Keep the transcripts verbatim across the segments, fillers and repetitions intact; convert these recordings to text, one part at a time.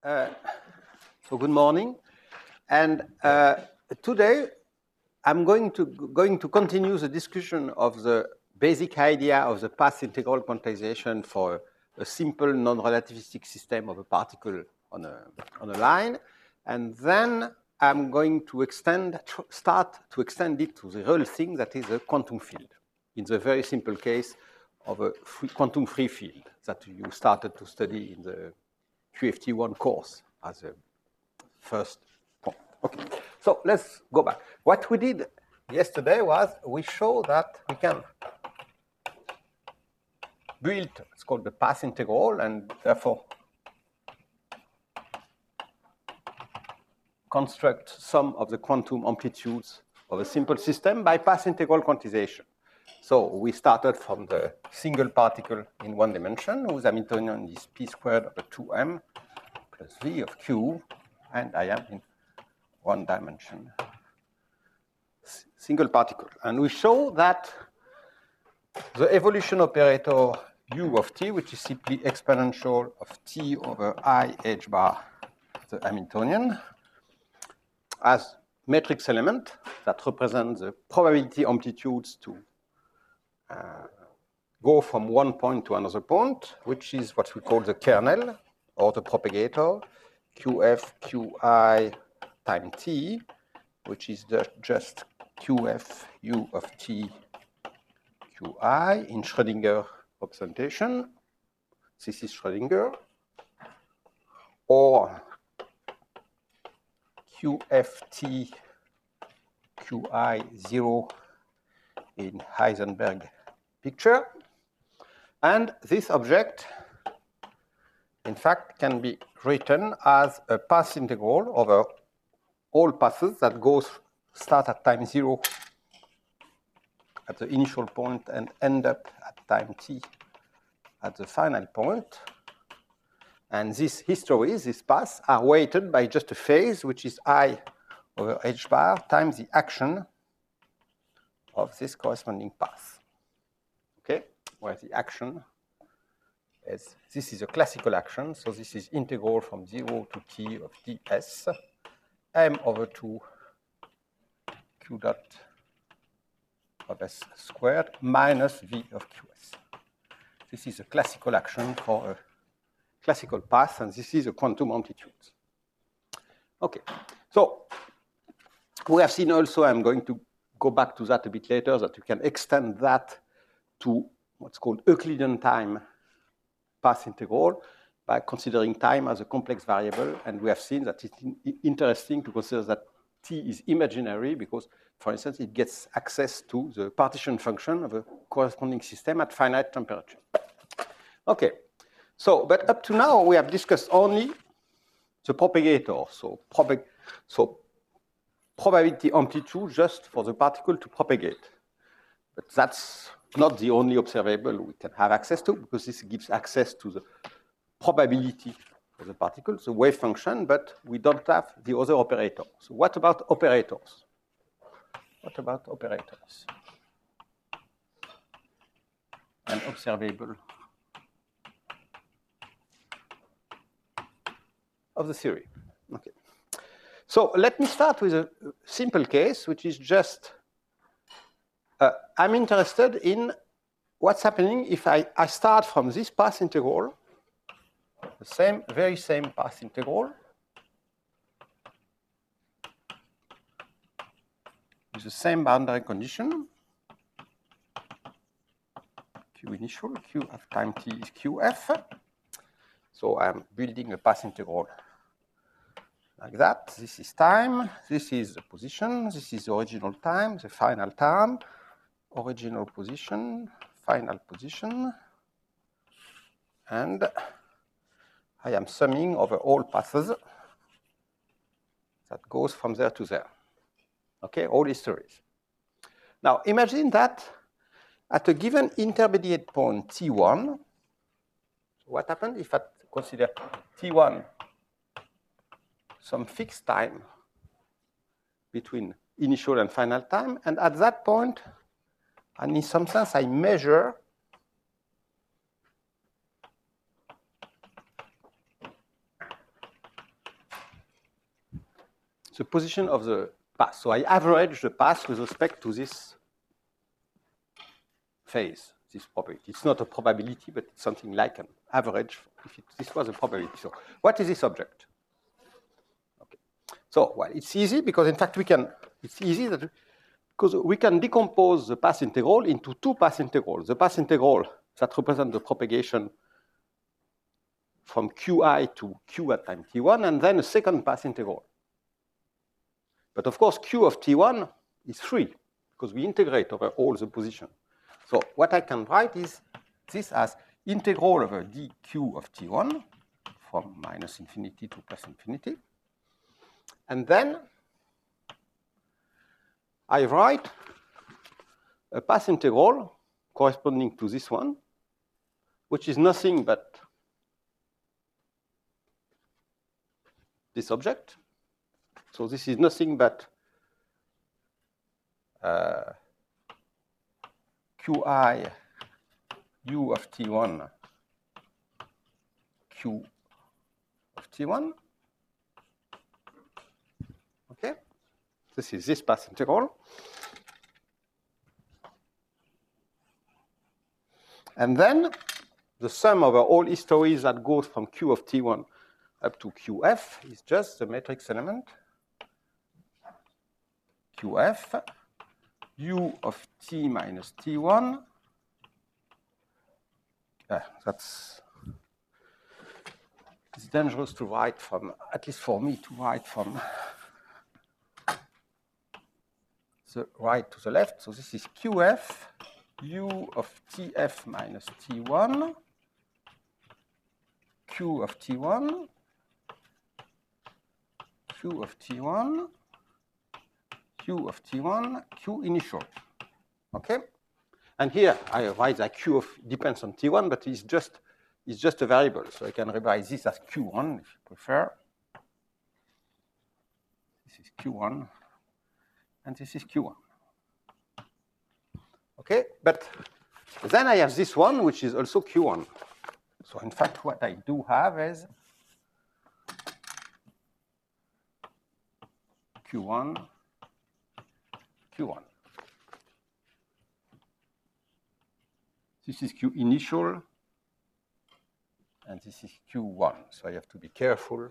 Uh, so good morning, and uh, today I'm going to going to continue the discussion of the basic idea of the path integral quantization for a simple non-relativistic system of a particle on a on a line, and then I'm going to extend start to extend it to the real thing that is a quantum field, in the very simple case of a free, quantum free field that you started to study in the Q F T one course as a first point. Okay, so let's go back. What we did yesterday was we showed that we can build, it's called the path integral, and therefore construct some of the quantum amplitudes of a simple system by path integral quantization. So we started from the single particle in one dimension, whose Hamiltonian is p squared over two m plus v of q, and I am in one dimension, single particle. And we show that the evolution operator u of t, which is simply exponential of t over I h bar, the Hamiltonian, as matrix element that represents the probability amplitudes to uh, go from one point to another point, which is what we call the kernel or the propagator, qf, qi time t, which is the, just qf u of t qi in Schrödinger representation. This is Schrödinger. Or qft qi zero in Heisenberg picture. And this object, in fact, can be written as a path integral over all paths that goes start at time zero at the initial point and end up at time t at the final point. And these histories, these paths, are weighted by just a phase, which is I over h bar times the action of this corresponding path. Okay, where the action is, this is a classical action, so this is integral from zero to t of ds, m over two q dot of s squared minus v of qs. This is a classical action for a classical path, and this is a quantum amplitude. Okay, so we have seen also, I'm going to go back to that a bit later, that you can extend that to what's called Euclidean time path integral by considering time as a complex variable, and we have seen that it's interesting to consider that t is imaginary because, for instance, it gets access to the partition function of a corresponding system at finite temperature. Okay, so, but up to now, we have discussed only the propagator, so, propag so probability amplitude just for the particle to propagate. But that's not the only observable we can have access to, because this gives access to the probability of the particle, the wave function, but we don't have the other operator. So what about operators? What about operators? And observable of the theory. Okay. So let me start with a simple case, which is just, uh, I'm interested in what's happening if I, I start from this path integral, the same, very same path integral, with the same boundary condition, q initial, q of time t is qf. So I'm building a path integral like that. This is time, this is the position, this is the original time, the final time, original position, final position, and I am summing over all paths that goes from there to there. Okay, all histories. Now imagine that at a given intermediate point t one, what happens if I consider t one some fixed time between initial and final time, and at that point, and in some sense, I measure the position of the path. So I average the path with respect to this phase, this probability. It's not a probability, but it's something like an average. If it, this was a probability. So what is this object? Okay. So well, it's easy because in fact we can. It's easy that because we can decompose the path integral into two path integrals. The path integral that represents the propagation from qi to q at time t one, and then a second path integral. But of course, q of t one is free because we integrate over all the position. So what I can write is this as integral over dq of t one from minus infinity to plus infinity. And then I write a path integral corresponding to this one, which is nothing but this object. So this is nothing but uh, qi u of t one q of t one. Okay? This is this path integral. And then the sum over all histories that goes from q of t one up to qf is just the matrix element qf u of t minus t one. Uh, that's it's dangerous to write from, at least for me, to write from the right to the left. So this is qf u of tf minus t one q of t one q of t one q of t one q initial. Okay? And here I write that q of depends on t one, but it's just it's just a variable. So I can revise this as q one if you prefer. This is q one, and this is q one. Okay, but then I have this one, which is also q one. So in fact, what I do have is q one, q one. This is q initial, and this is q one. So I have to be careful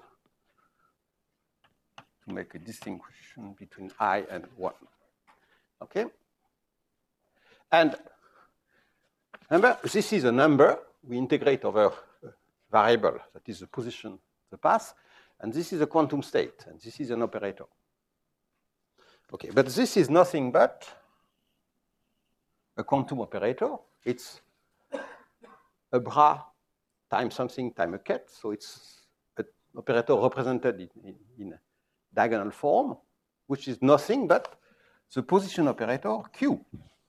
to make a distinction between I and one. Okay? And remember, this is a number. We integrate over a variable, that is the position, the path, and this is a quantum state, and this is an operator. Okay, but this is nothing but a quantum operator. It's a bra times something times a ket, so it's an operator represented in, in, in a diagonal form, which is nothing but the position operator Q.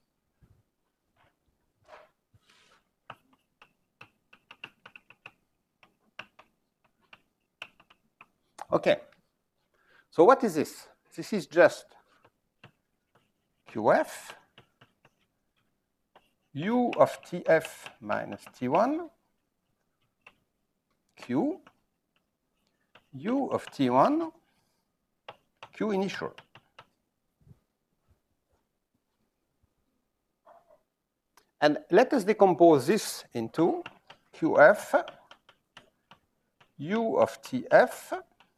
Okay, so what is this? This is just Qf u of Tf minus T one Q u of T one Q initial. And let us decompose this into Qf u of Tf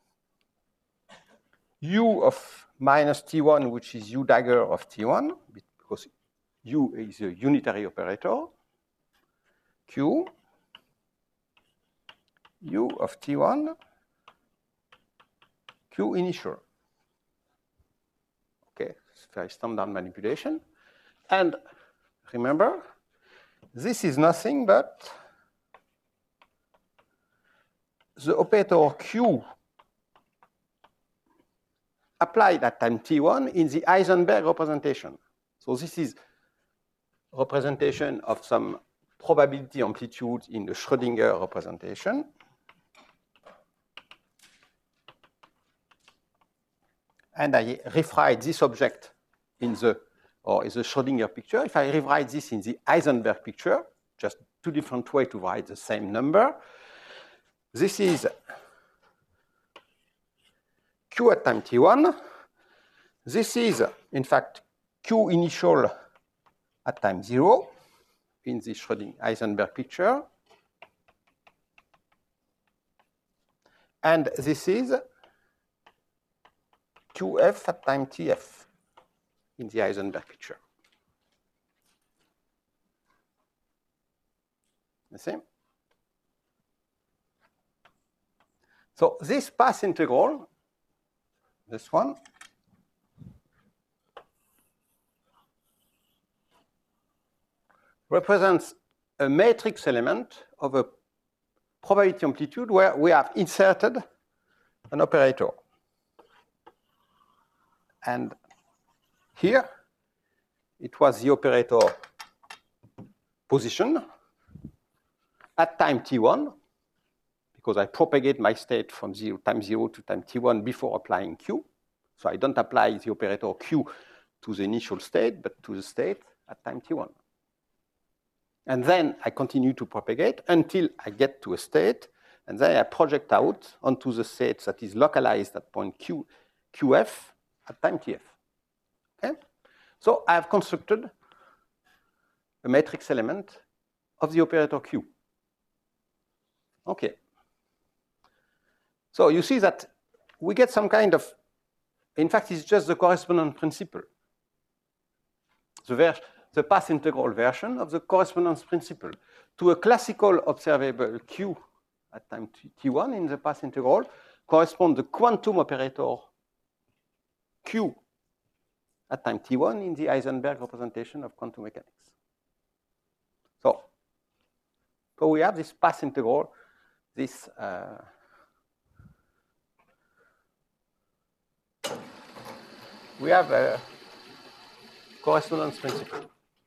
u of minus T one, which is u dagger of T one, because u is a unitary operator, Q, u of T one, Q initial. Okay, it's very standard manipulation. And remember, this is nothing but the operator Q applied at time T one in the Heisenberg representation. So this is representation of some probability amplitude in the Schrödinger representation. And I rewrite this object in the, or in the Schrödinger picture. If I rewrite this in the Heisenberg picture, just two different ways to write the same number. This is Q at time t one. This is, in fact, Q initial at time zero in the Schrödinger-Heisenberg picture. And this is Qf at time Tf in the Heisenberg picture. You see? So this path integral, this one, represents a matrix element of a probability amplitude where we have inserted an operator. And here, it was the operator position at time t one, because I propagate my state from zero, time zero to time t one before applying Q. So I don't apply the operator Q to the initial state, but to the state at time t one. And then I continue to propagate until I get to a state, and then I project out onto the state that is localized at point Q, Qf at time Tf. Okay? So I have constructed a matrix element of the operator Q. Okay. So you see that we get some kind of, in fact, it's just the correspondence principle. The ver the path integral version of the correspondence principle to a classical observable Q at time t one in the path integral corresponds the quantum operator Q at time t one in the Heisenberg representation of quantum mechanics. So, so we have this path integral, this uh, we have a correspondence principle.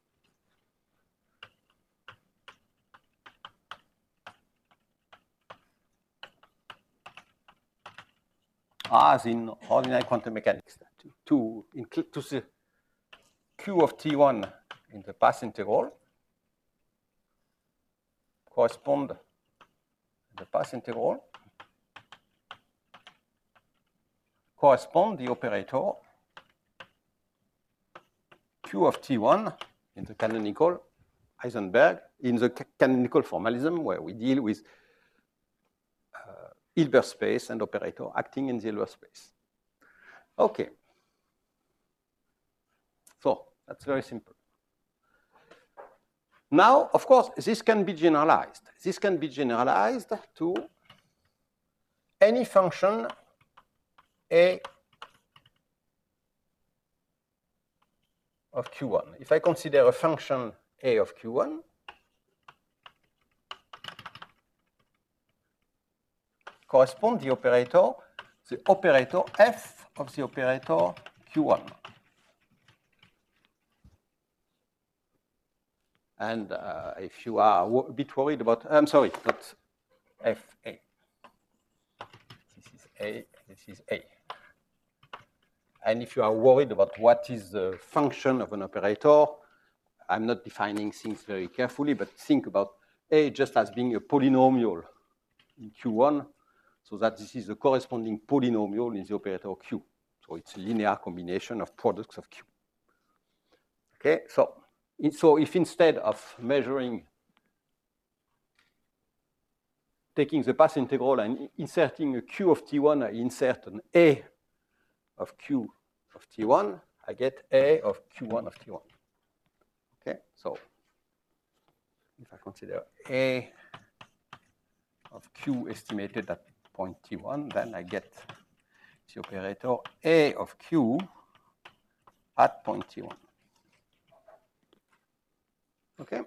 As in ordinary quantum mechanics, to, to, include, to the Q of T one in the path integral correspond the path integral correspond the operator Q of T one in the canonical Heisenberg, in the ca canonical formalism where we deal with uh, Hilbert space and operator acting in the Hilbert space. Okay. So that's very simple. Now, of course, this can be generalized. This can be generalized to any function A of Q one. If I consider a function A of Q one, correspond the operator, the operator F of the operator Q one. And uh, if you are a bit worried about, I'm sorry, not F A. This is A, this is A. And if you are worried about what is the function of an operator, I'm not defining things very carefully, but think about A just as being a polynomial in Q one, so that this is the corresponding polynomial in the operator Q. So it's a linear combination of products of Q. Okay, so, so if instead of measuring, taking the path integral and inserting a Q of T one, I insert an A of Q of T one, I get A of Q one of T one. Okay, so if I consider A of Q estimated at point T one, then I get the operator A of Q at point T one. Okay?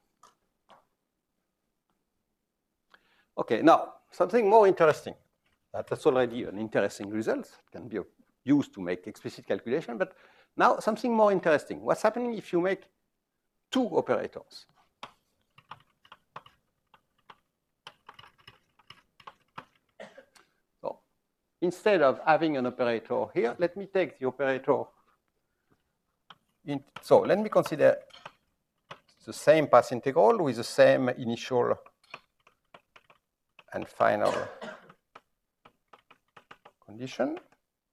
Okay, now something more interesting. That's already an interesting result. It can be used to make explicit calculation, but now something more interesting. What's happening if you make two operators? So instead of having an operator here, let me take the operator. In, so let me consider the same path integral with the same initial and final condition.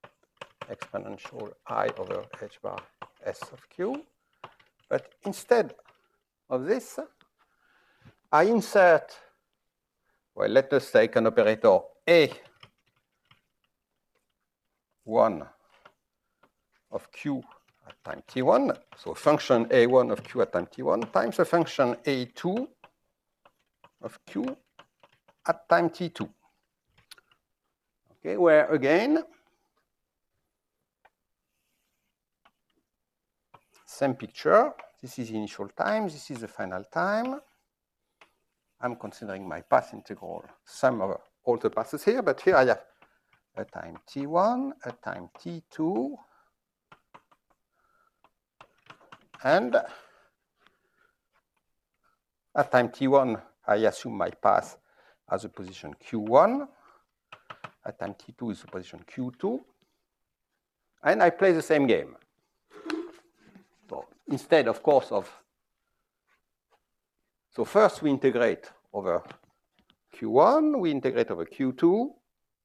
exponential I over h bar s of q. But instead of this, I insert, well, let us take an operator A one of q at time t one, so function A one of q at time t one times a function A two of q at time t two. Okay, where again, same picture. This is initial time, this is the final time. I'm considering my path integral sum of all the passes here, but here I have a time t one, a time t two, and at time t one, I assume my path as a position q one. At time t two is a position q two. And I play the same game. So instead, of course, of... So first we integrate over q one, we integrate over q two.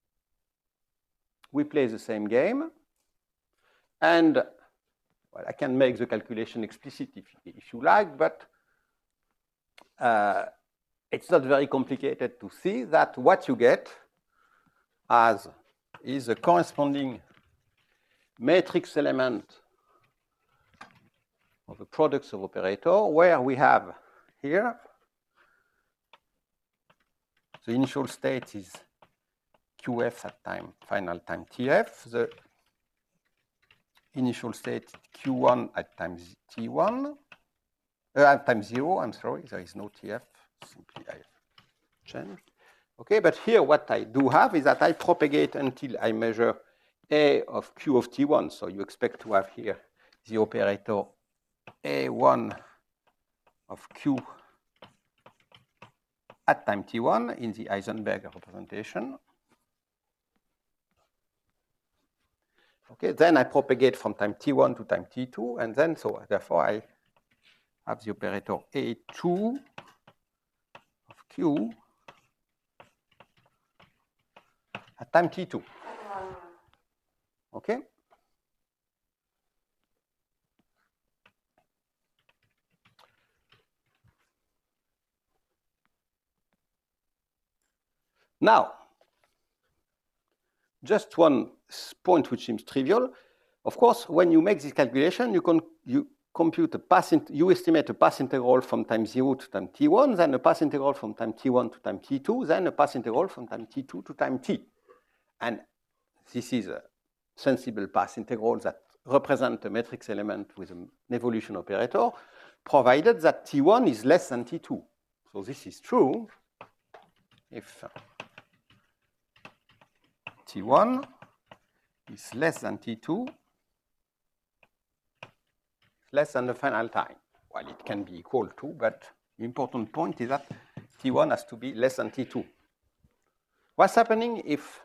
We play the same game. And well, I can make the calculation explicit if, if you like, but uh, it's not very complicated to see that what you get as is a corresponding matrix element of the products of operator, where we have here the initial state is qf at time, final time tf, the initial state q one at time t one, uh, at time zero, I'm sorry, there is no tf, simply I change. Okay, but here what I do have is that I propagate until I measure A of q of t one. So you expect to have here the operator A one of q at time t one in the Heisenberg representation. Okay, then I propagate from time t one to time t two, and then so therefore I have the operator A two of q at time t two. Okay? Now, just one point which seems trivial. Of course, when you make this calculation, you can you compute a path, you estimate a path integral from time zero to time t one, then a path integral from time t one to time t two, then a path integral from time t two to time t. And this is a sensible path integral that represent a matrix element with an evolution operator, provided that t one is less than t two. So this is true if t one is less than t two, less than the final time. Well, it can be equal to, but the important point is that t one has to be less than t two. What's happening if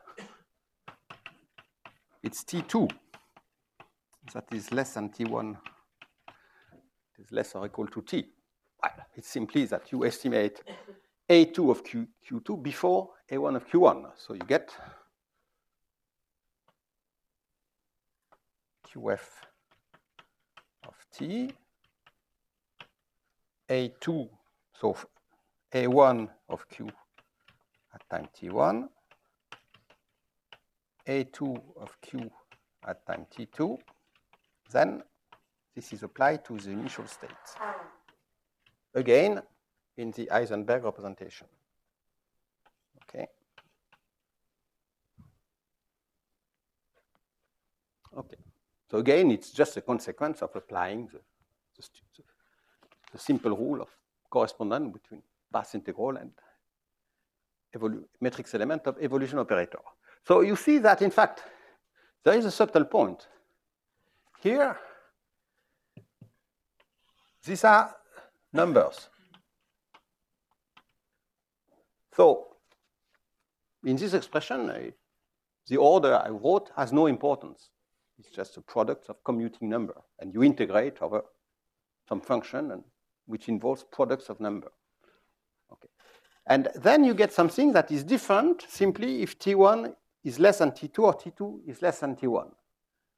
it's t two that is less than t one, it is less or equal to t? Well, it's simply that you estimate A two of Q, Q2 before A one of Q one. So you get Qf of t, A two, so A one of Q at time t one, A two of Q at time t two, then this is applied to the initial state. Again, in the Heisenberg representation. Okay. Okay. So again, it's just a consequence of applying the, the, the simple rule of correspondence between path integral and matrix element of evolution operator. So you see that, in fact, there is a subtle point. Here, these are numbers. So in this expression, uh, the order I wrote has no importance. It's just a product of commuting number. And you integrate over some function and, which involves products of number. Okay. And then you get something that is different simply if t one is less than t two or t two is less than t one.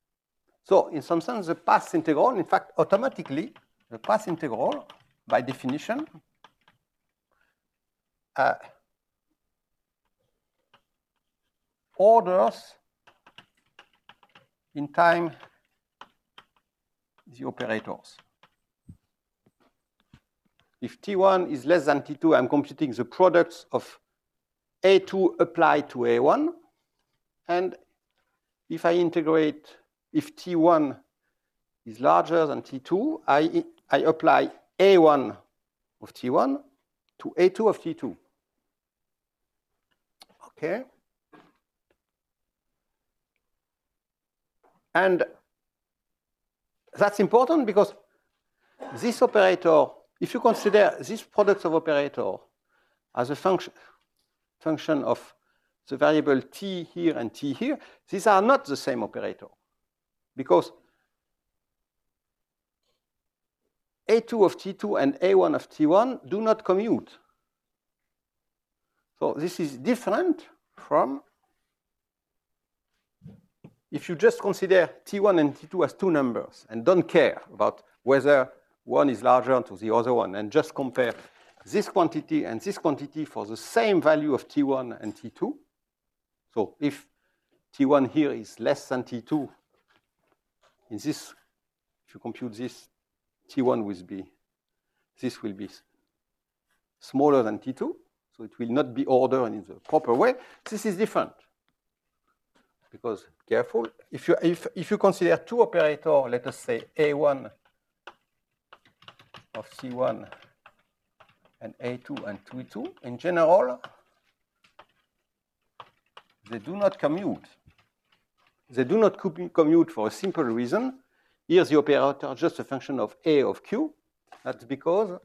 So in some sense, the path integral, in fact, automatically, the path integral, by definition, uh, orders in time the operators. If T one is less than T two, I'm computing the products of A two applied to A one. And if I integrate, if T one is larger than T two, I, I apply A one of T one to A two of T two. Okay? And that's important because this operator, if you consider this product of operator as a function, function of the variable t here and t here, these are not the same operator. Because A two of T two and A one of T one do not commute. So this is different from if you just consider T one and T two as two numbers and don't care about whether one is larger to the other one and just compare this quantity and this quantity for the same value of T one and T two. So if T one here is less than T two, in this, if you compute this, T one will be, this will be smaller than T two, so it will not be ordered in the proper way. This is different. Because, careful, if you, if, if you consider two operators, let us say A one of C one and A two and T two, in general, they do not commute. They do not commute for a simple reason. Here the operator is just a function of A of Q. That's because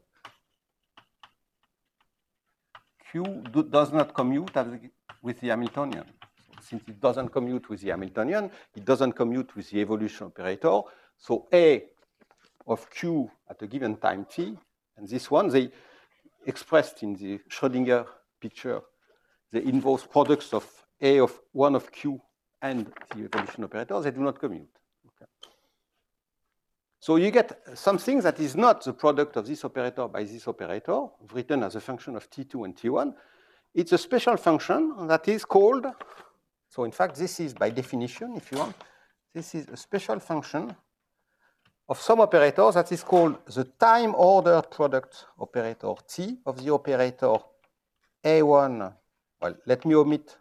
Q do, does not commute with the Hamiltonian. Since it doesn't commute with the Hamiltonian, it doesn't commute with the evolution operator. So A of Q at a given time t, and this one, they expressed in the Schrödinger picture, they involve products of A of one of Q and the evolution operator, they do not commute. Okay. So you get something that is not the product of this operator by this operator, written as a function of T two and T one. It's a special function that is called, so in fact, this is by definition, if you want, this is a special function of some operator that is called the time-ordered product operator T of the operator A one. Well, let me omit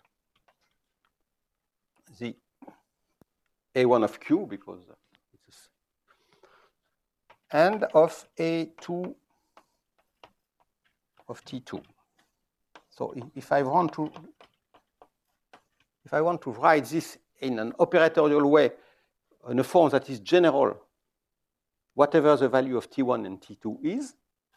the A one of Q because it's and of A two of T two. So if I want to if I want to write this in an operatorial way, in a form that is general, whatever the value of T one and T two is,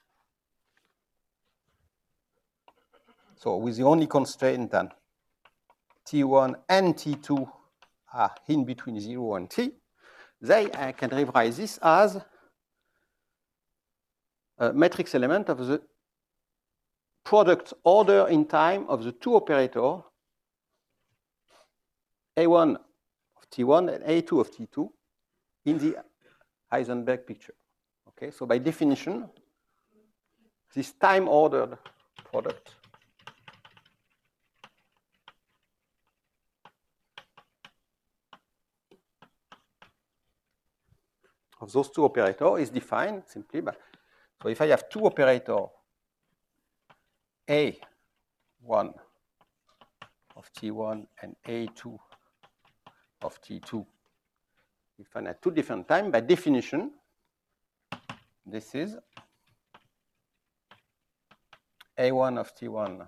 so with the only constraint that T one and T two are in between zero and t, then I can rewrite this as a matrix element of the product order in time of the two operators, A one of T one and A two of T two, in the Heisenberg picture. Okay, so by definition, this time-ordered product of those two operators is defined simply by, so if I have two operators, A one of T one and A two of T two, defined at two different times, by definition, this is A one of T one,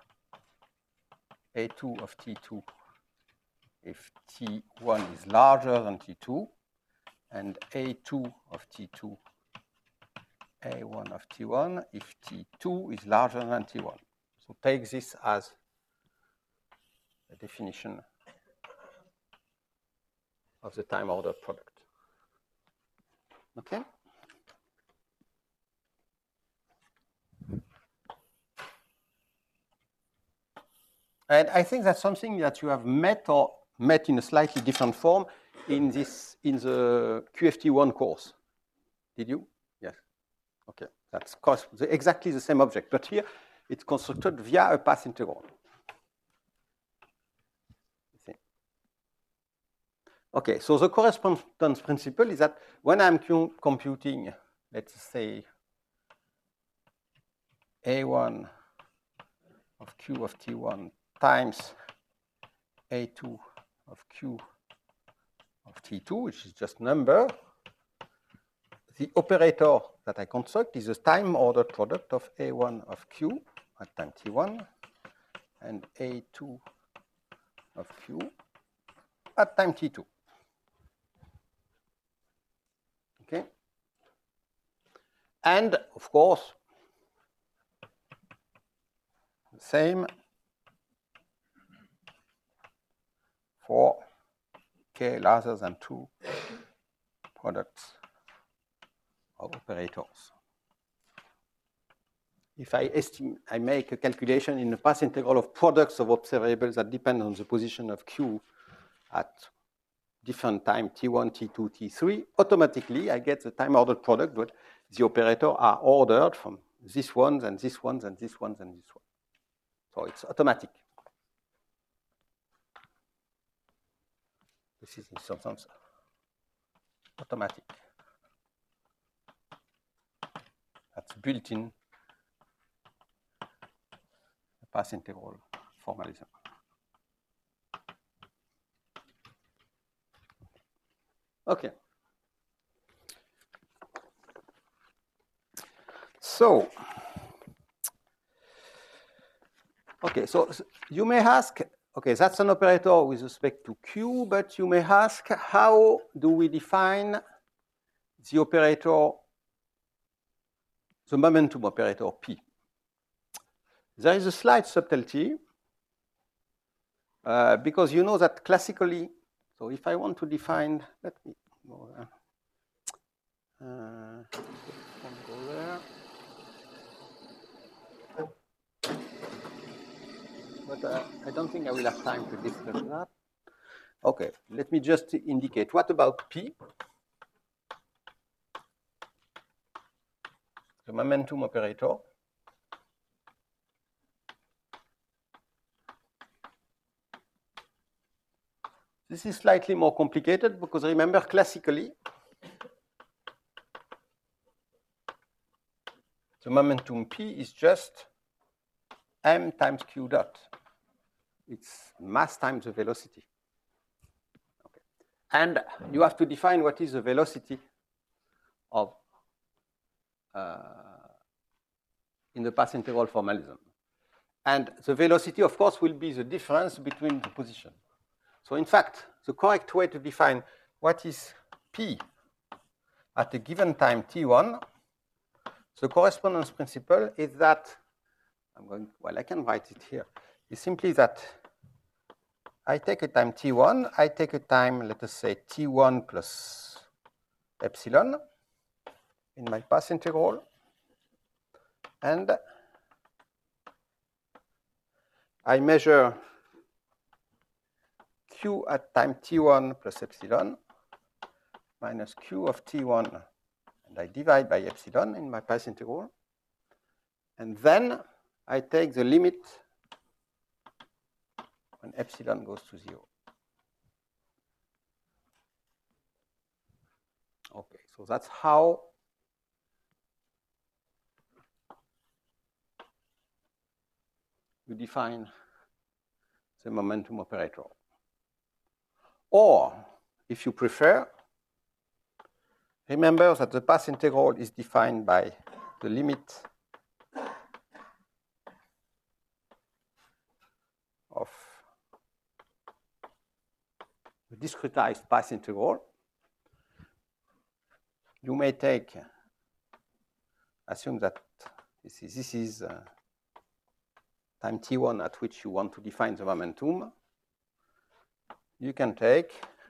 A two of T two, if T one is larger than T two, and A two of T two, A one of T one, if T two is larger than T one. So take this as a definition of the time-ordered product. Okay? And I think that's something that you have met or met in a slightly different form in this in the Q F T one course. Did you? Yes. Okay. That's exactly the same object, but here it's constructed via a path integral. Okay, so the correspondence principle is that when I'm computing, let's say, A one of Q of T one times A two of Q of T two, which is just number, the operator that I construct is the time-ordered product of A one of Q at time T one and A two of Q at time T two. Okay. And of course, the same for k larger than two products of operators. If I estimate, I make a calculation in the path integral of products of observables that depend on the position of Q at different time T one, T two, T three, automatically I get the time-ordered product, but the operators are ordered from this ones and this ones and this ones and this one. So it's automatic. This is in some sense automatic. That's built in the path integral formalism. Okay. So, okay, so you may ask, okay, that's an operator with respect to Q, but you may ask, how do we define the operator, the momentum operator P? There is a slight subtlety, uh, because you know that classically, so if I want to define, let me go there. Uh, go there. But uh, I don't think I will have time to discuss that. Okay, let me just indicate. What about P? The momentum operator. This is slightly more complicated because remember, classically, the momentum P is just m times q dot. It's mass times the velocity. Okay. And you have to define what is the velocity of uh, in the path integral formalism. And the velocity, of course, will be the difference between the position. So in fact, the correct way to define what is P at a given time T one, the correspondence principle is that, I'm going, well, I can write it here. It's simply that I take a time T one, I take a time, let us say, T one plus epsilon in my path integral, and I measure Q at time T one plus epsilon minus Q of T one, and I divide by epsilon in my path integral, and then I take the limit when epsilon goes to zero. Okay, so that's how you define the momentum operator. Or, if you prefer, remember that the path integral is defined by the limit of the discretized path integral. You may take, assume that this is, this is uh, time T one at which you want to define the momentum. You can take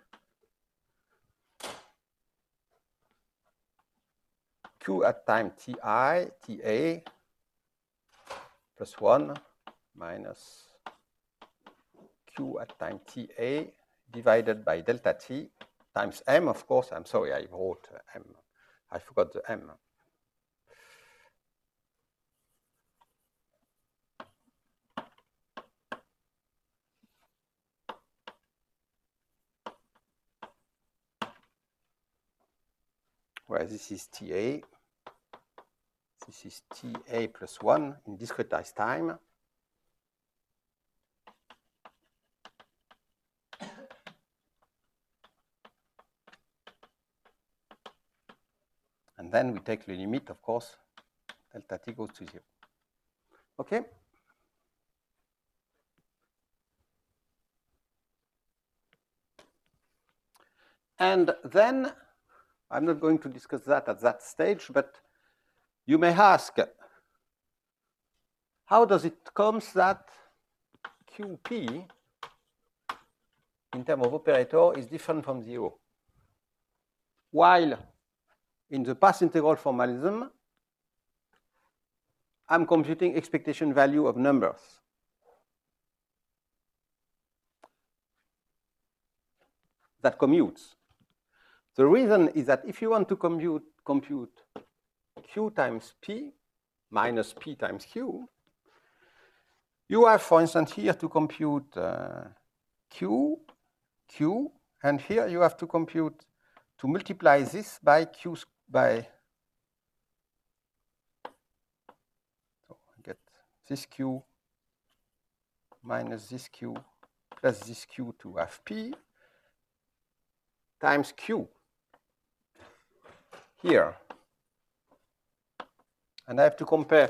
Q at time Ti, Ta plus one minus Q at time Ta divided by delta T times m, of course. I'm sorry, I wrote m. I forgot the m. Where this is T A. This is T A plus one in discretized time. And then we take the limit, of course, delta t goes to zero. Okay? And then, I'm not going to discuss that at that stage, but you may ask, how does it come that Q P in terms of operator is different from zero? While in the path integral formalism, I'm computing expectation value of numbers. That commutes. The reason is that if you want to compute, compute Q times P minus P times Q, you have, for instance, here to compute uh, Q, Q, and here you have to compute, to multiply this by Q, by, so I get this Q minus this Q plus this Q to have P times Q here. And I have to compare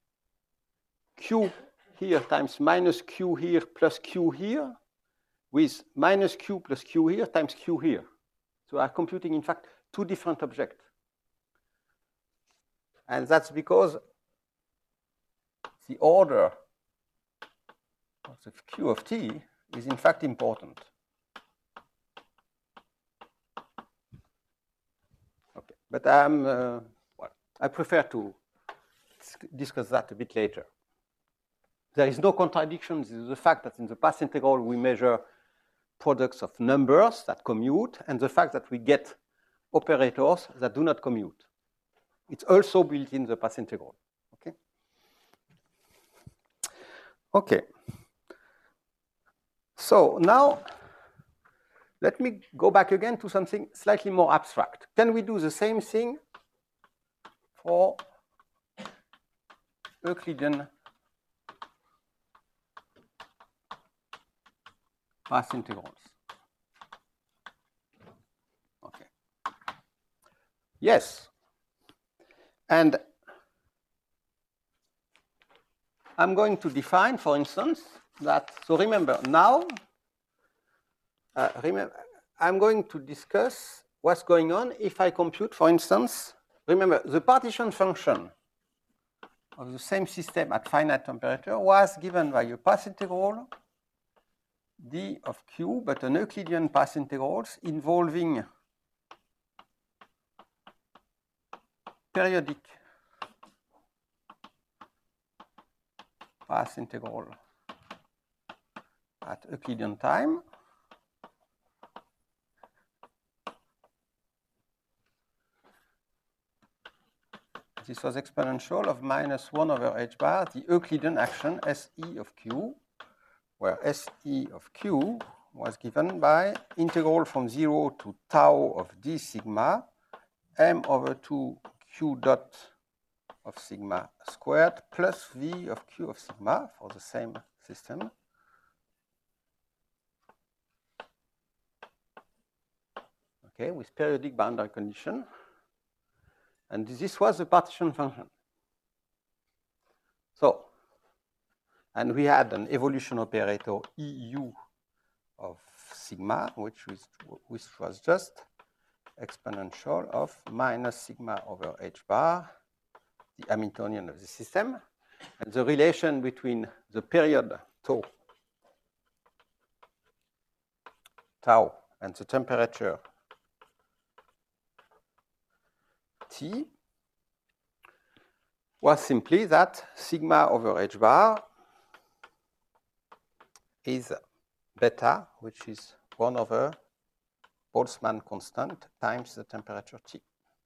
Q here times minus Q here plus Q here with minus Q plus Q here times Q here. So I'm computing, in fact, two different objects. And that's because the order of the Q of t is, in fact, important. Okay, but I'm, uh, well, I prefer to discuss that a bit later. There is no contradiction in the fact that in the path integral we measure products of numbers that commute and the fact that we get operators that do not commute. It's also built in the path integral. Okay. Okay. So now let me go back again to something slightly more abstract. Can we do the same thing for Euclidean path integrals? Okay. Yes. And I'm going to define, for instance, that, so remember, now, uh, remember, I'm going to discuss what's going on if I compute, for instance, remember, the partition function of the same system at finite temperature was given by a path integral d of q, but an Euclidean path integrals involving periodic path integral at Euclidean time. This was exponential of minus one over h bar, the Euclidean action S E of q, where S E of q was given by integral from zero to tau of d sigma m over two q dot of sigma squared plus v of q of sigma for the same system. Okay, with periodic boundary condition. And this was the partition function. So, and we had an evolution operator E U of sigma, which was, which was just exponential of minus sigma over h bar, the Hamiltonian of the system, and the relation between the period tau, tau and the temperature T was simply that sigma over h bar is beta, which is one over Boltzmann constant times the temperature T.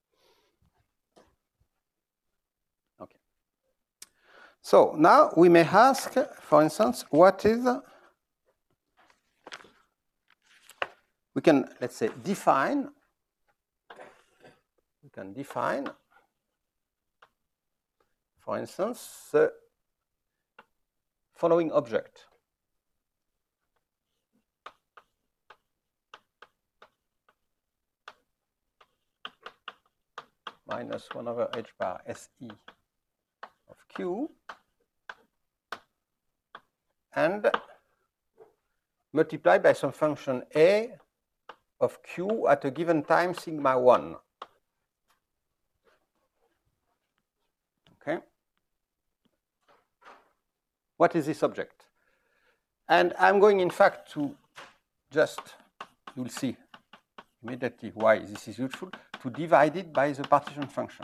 Okay. So now we may ask, for instance, what is, we can, let's say, define, we can define, for instance, the following object. Minus one over h bar S E of Q, and multiply by some function A of Q at a given time sigma one. Okay? What is this object? And I'm going, in fact, to just, you'll see immediately why this is useful, to divide it by the partition function.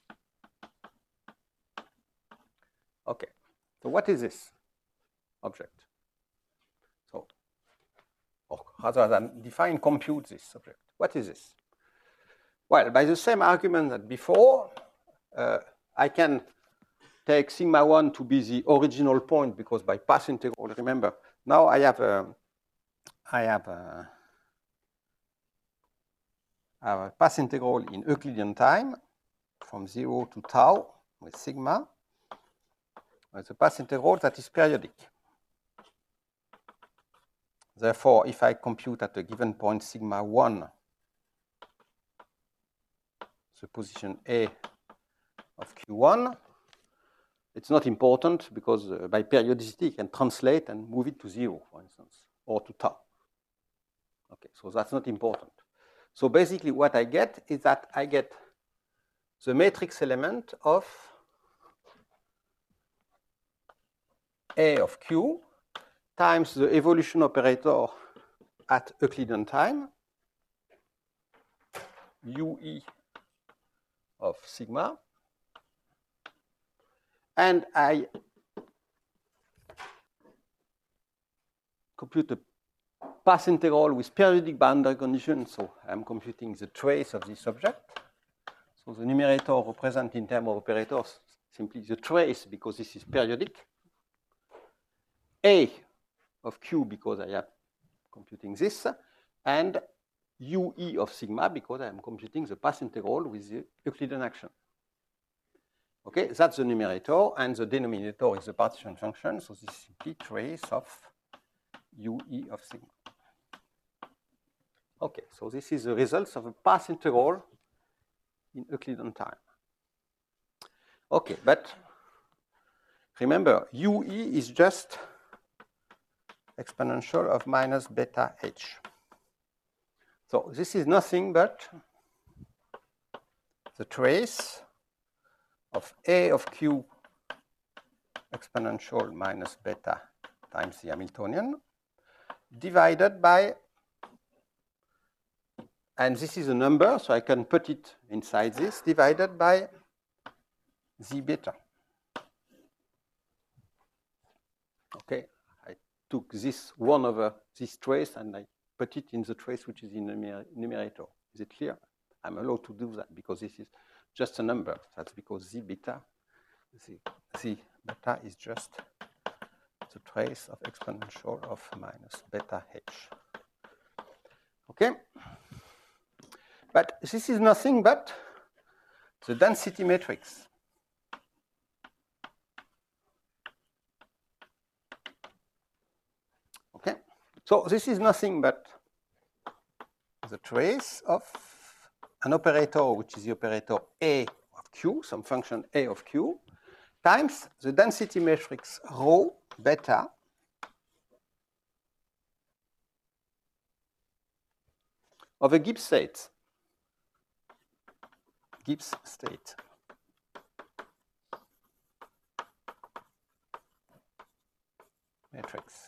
Okay, so what is this object? So, or rather than define, compute this object. What is this? Well, by the same argument that before, uh, I can take sigma one to be the original point, because by path integral, remember, now I have a, I have a, I have a path integral in Euclidean time from zero to tau with sigma. It's a path integral that is periodic. Therefore, if I compute at a given point sigma one, the position A of Q one, it's not important because uh, by periodicity, you can translate and move it to zero, for instance, or to tau. Okay, so that's not important. So basically what I get is that I get the matrix element of A of Q times the evolution operator at Euclidean time, U E of sigma, and I compute a path integral with periodic boundary conditions, so I'm computing the trace of this object. So the numerator represents in terms of operators simply the trace because this is periodic. A of Q because I am computing this, and U E of sigma because I am computing the path integral with the Euclidean action. Okay, that's the numerator, and the denominator is the partition function, so this is simply trace of U E of sigma. Okay, so this is the results of a path integral in Euclidean time. Okay, but remember, U E is just exponential of minus beta h. So this is nothing but the trace of A of Q exponential minus beta times the Hamiltonian divided by, and this is a number, so I can put it inside this, divided by z beta. Okay, I took this one over this trace and I put it in the trace which is in the numerator. Is it clear? I'm allowed to do that because this is just a number. That's because z beta, z, z beta is just the trace of exponential of minus beta h. Okay? But this is nothing but the density matrix. Okay? So this is nothing but the trace of an operator, which is the operator A of Q, some function A of Q, times the density matrix rho beta of a Gibbs state. Gibbs state. Matrix.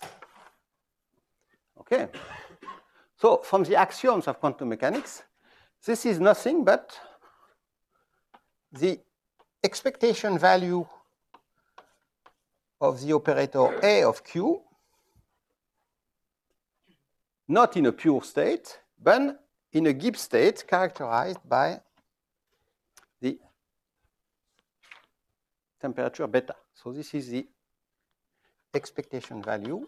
Okay. So from the axioms of quantum mechanics, this is nothing but the expectation value of the operator A of Q, not in a pure state, but in a Gibbs state characterized by the temperature beta. So this is the expectation value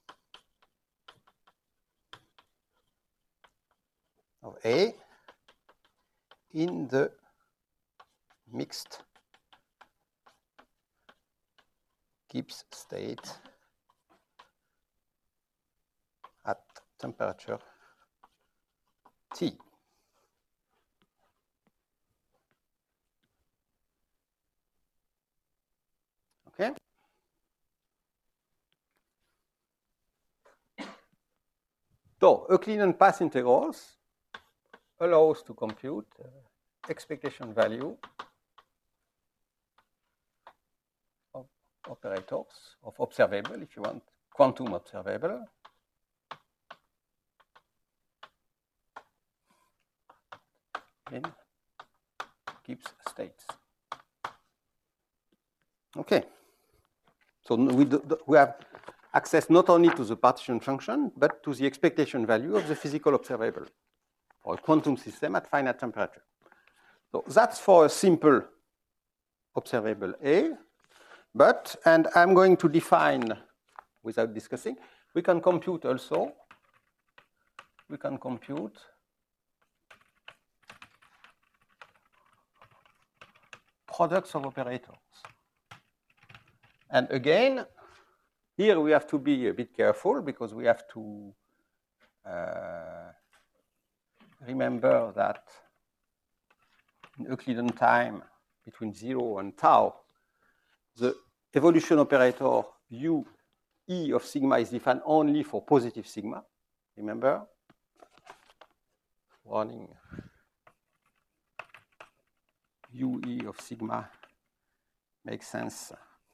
of A in the mixed Gibbs state at temperature T. Okay? So Euclidean path integrals allow us to compute uh, expectation value of operators, of observable, if you want, quantum observable, in Gibbs states. Okay. So we, do, we have access not only to the partition function, but to the expectation value of the physical observable, or a quantum system at finite temperature. So that's for a simple observable A, but, and I'm going to define, without discussing, we can compute also, we can compute products of operators. And again, here we have to be a bit careful because we have to uh, remember that in Euclidean time between zero and tau, the evolution operator u e of sigma is defined only for positive sigma. Remember? Warning. U e of sigma makes sense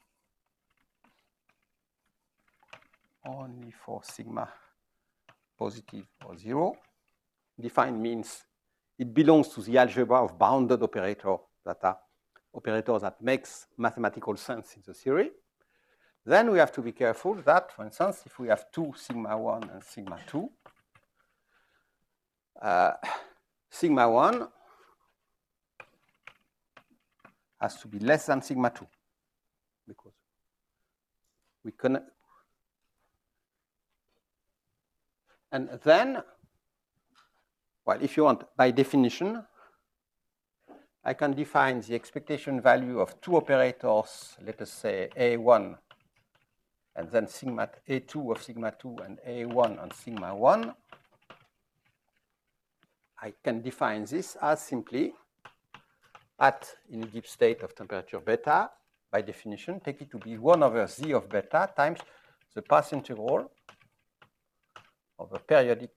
only for sigma positive or zero. Defined means it belongs to the algebra of bounded operators that are operators that makes mathematical sense in the theory. Then we have to be careful that, for instance, if we have two sigma one and sigma two, uh, sigma one has to be less than sigma two because we cannot. And then, well, if you want, by definition, I can define the expectation value of two operators, let us say A one, and then sigma A two of sigma two and A one and sigma one. I can define this as simply at in Gibbs state of temperature beta, by definition, take it to be one over z of beta times the path integral of a periodic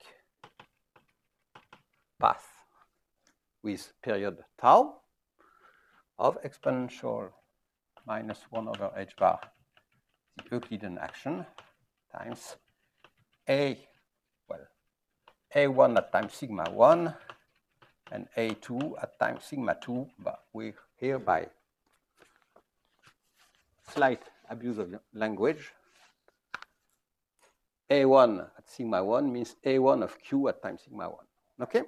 path with period tau of exponential minus one over h bar, the Euclidean action, times a, well, a one at time sigma one and a two at time sigma two, but we here by slight abuse of language, A one at sigma one means A one of Q at time sigma one. Okay?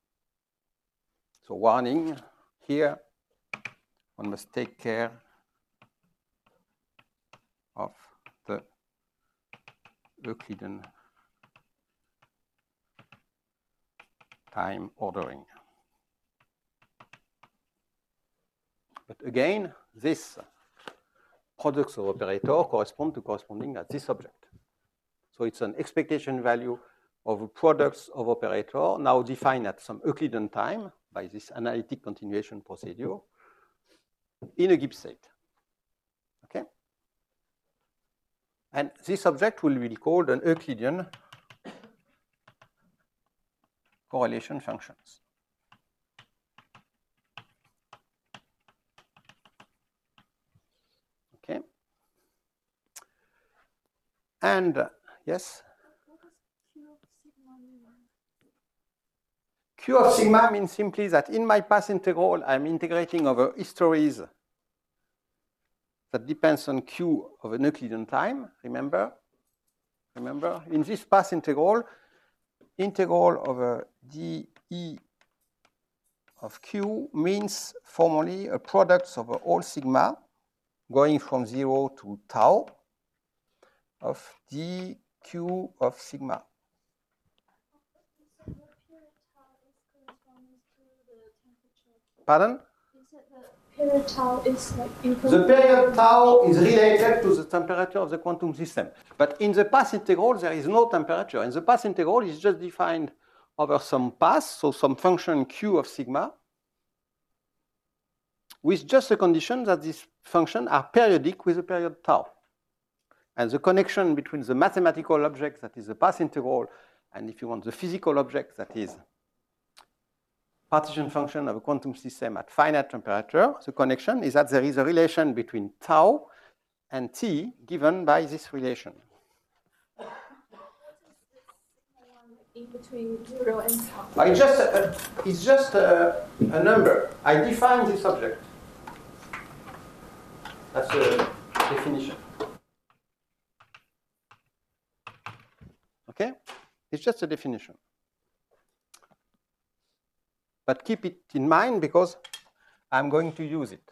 So warning, here one must take care of the Euclidean time ordering. But again, this products of operator correspond to corresponding at this object. So it's an expectation value of products of operator, now defined at some Euclidean time by this analytic continuation procedure in a Gibbs state. Okay? And this object will be called an Euclidean correlation functions. Okay? And uh, yes? What does Q of sigma mean? Q of sigma means simply that in my path integral, I'm integrating over histories that depends on Q of an Euclidean time, remember? Remember? In this path integral, integral over dE of Q means formally a product over all sigma going from zero to tau of dQ of sigma. Pardon? Period tau is like the period tau is related to the temperature of the quantum system. But in the path integral, there is no temperature. And the path integral is just defined over some path, so some function Q of sigma, with just the condition that these functions are periodic with the period tau. And the connection between the mathematical object, that is the path integral, and if you want the physical object, that is partition function of a quantum system at finite temperature, the connection is that there is a relation between tau and T given by this relation. In between zero and tau. It's just, a, it's just a, a number. I define this object. That's a definition. Okay? It's just a definition. But keep it in mind because I'm going to use it.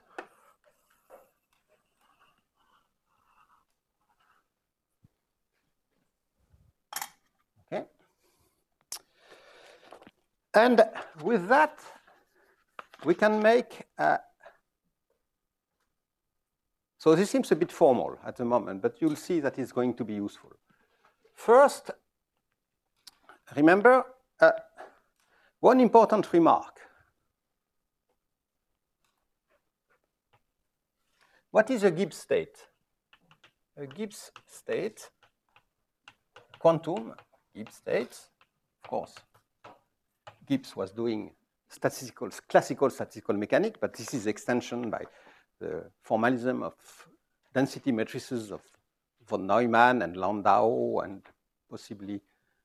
Okay? And with that, we can make, uh, so this seems a bit formal at the moment, but you'll see that it's going to be useful. First, remember, uh, one important remark. What is a Gibbs state? A Gibbs state, quantum Gibbs states, of course. Gibbs was doing statistical, classical statistical mechanics, but this is extension by the formalism of density matrices of von Neumann and Landau and possibly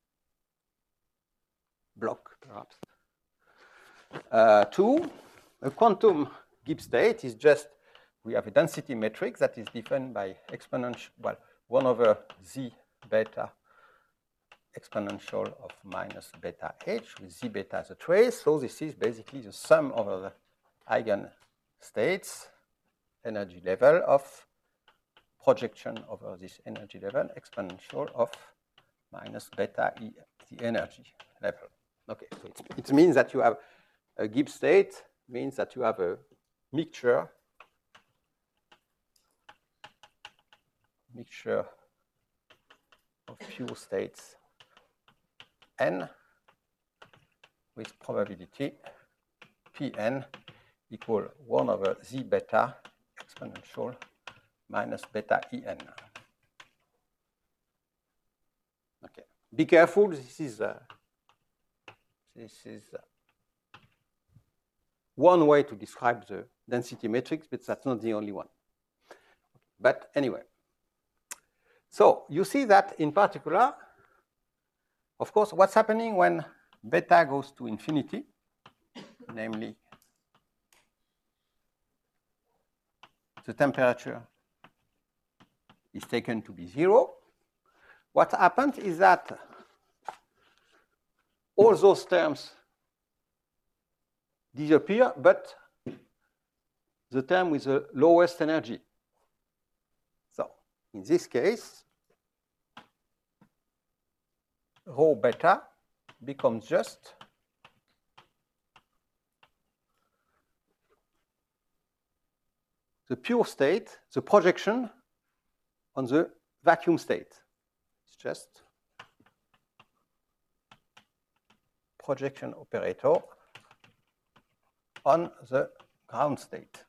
Bloch, perhaps. Uh, two, a quantum Gibbs state is just, we have a density matrix that is defined by exponential, well, one over z beta exponential of minus beta h with z beta as a trace. So this is basically the sum over the eigenstates energy level of projection over this energy level exponential of minus beta e, the energy level. Okay, so it, it means that you have a Gibbs state, means that you have a mixture, mixture of pure states n with probability Pn equal one over z beta exponential minus beta En. Okay, be careful. This is uh, this is uh, one way to describe the density matrix, but that's not the only one. But anyway, so you see that in particular, of course, what's happening when beta goes to infinity, namely the temperature is taken to be zero. What happens is that all those terms disappear, but the term with the lowest energy. So in this case, rho beta becomes just the pure state, the projection on the vacuum state. It's just projection operator on the ground state.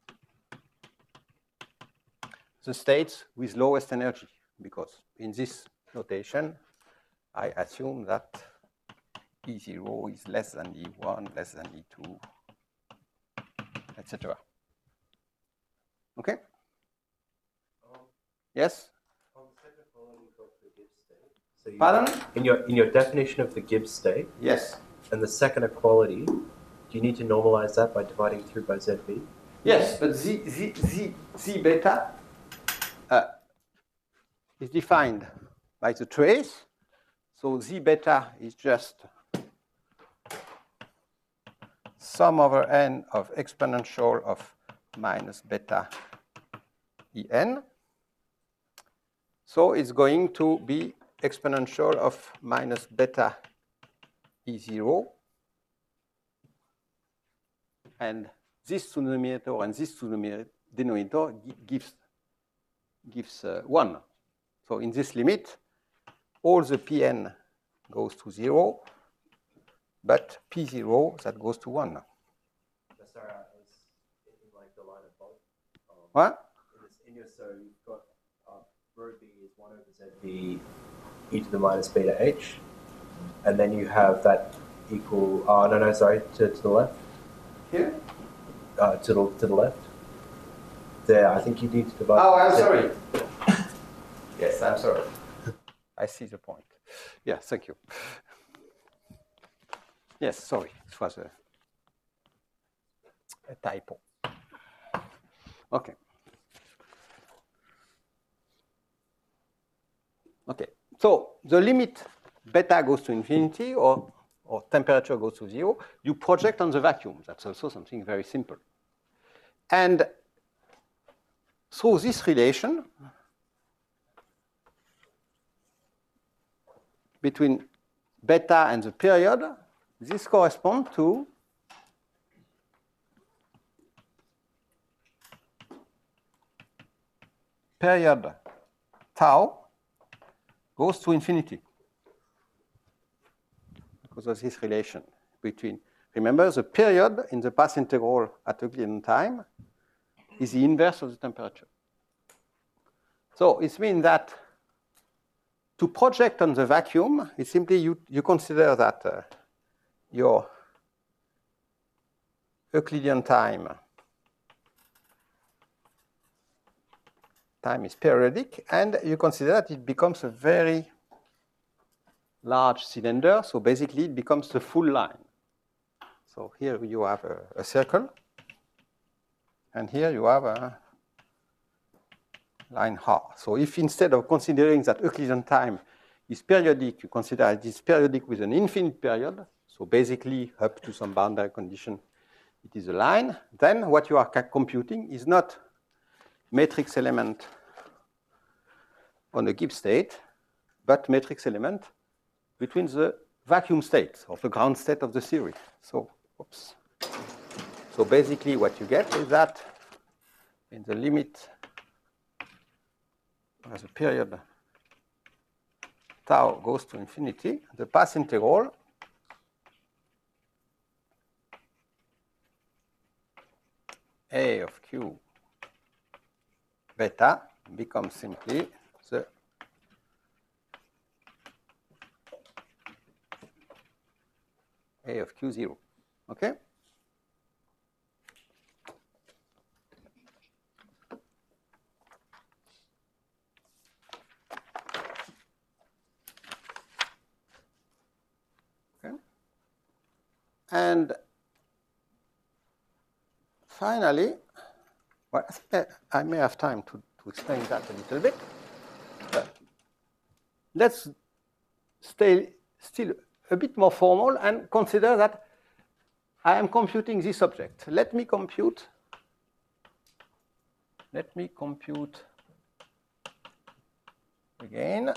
The states with lowest energy, because in this notation, I assume that E zero is less than E one, less than E two, et cetera. Okay? Um, yes? On the second column, you got the Gibbs state. So you, Pardon? In your, in your definition of the Gibbs state, Yes. and the second equality, do you need to normalize that by dividing through by Z B? Yes, but Z, Z, Z, Z beta uh, is defined by the trace. So Z beta is just sum over n of exponential of minus beta En. So it's going to be exponential of minus beta E zero. And this to the numerator and this to the denominator gives, gives uh, one. So in this limit, all the Pn goes to zero, but P zero, that goes to one. Sorry, I was thinking like the line above. Um, What? In, this, in your, so you've got uh, rho b is one over zb e to the minus beta h, and then you have that equal, oh, no, no, sorry, to, to the left. Here? Uh, to, the, to the left. There, I think you need to divide. Oh, I'm Z. sorry. Yes, I'm sorry. I see the point. Yeah, thank you. Yes, sorry, it was a, a typo. Okay. Okay, so the limit beta goes to infinity or, or temperature goes to zero, you project on the vacuum. That's also something very simple. And through this relation between beta and the period, this corresponds to period tau goes to infinity because of this relation between, remember, the period in the path integral at Euclidean time is the inverse of the temperature. So it means that to project on the vacuum, it's simply you, you consider that uh, your Euclidean time time is periodic, and you consider that it becomes a very large cylinder. So basically, it becomes the full line. So here you have a, a circle, and here you have a line R. So if instead of considering that Euclidean time is periodic, you consider it is periodic with an infinite period, so basically up to some boundary condition, it is a line, then what you are computing is not matrix element on a Gibbs state, but matrix element between the vacuum states of the ground state of the theory. So, oops. So basically what you get is that in the limit as a period tau goes to infinity, the path integral A of Q beta becomes simply the A of Q zero. Okay? Okay. And finally, well, I think I may have time to, to explain that a little bit. Uh, let's stay still a bit more formal and consider that I am computing this object. Let me compute, let me compute again.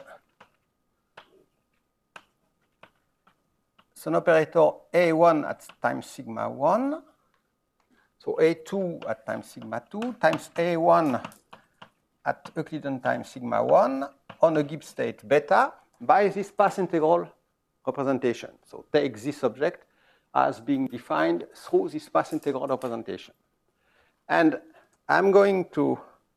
It's an operator A one at time sigma one. So A two at time sigma two times A one at Euclidean time sigma one on a Gibbs state beta by this path integral representation. So take this object as being defined through this path integral representation. And I'm going to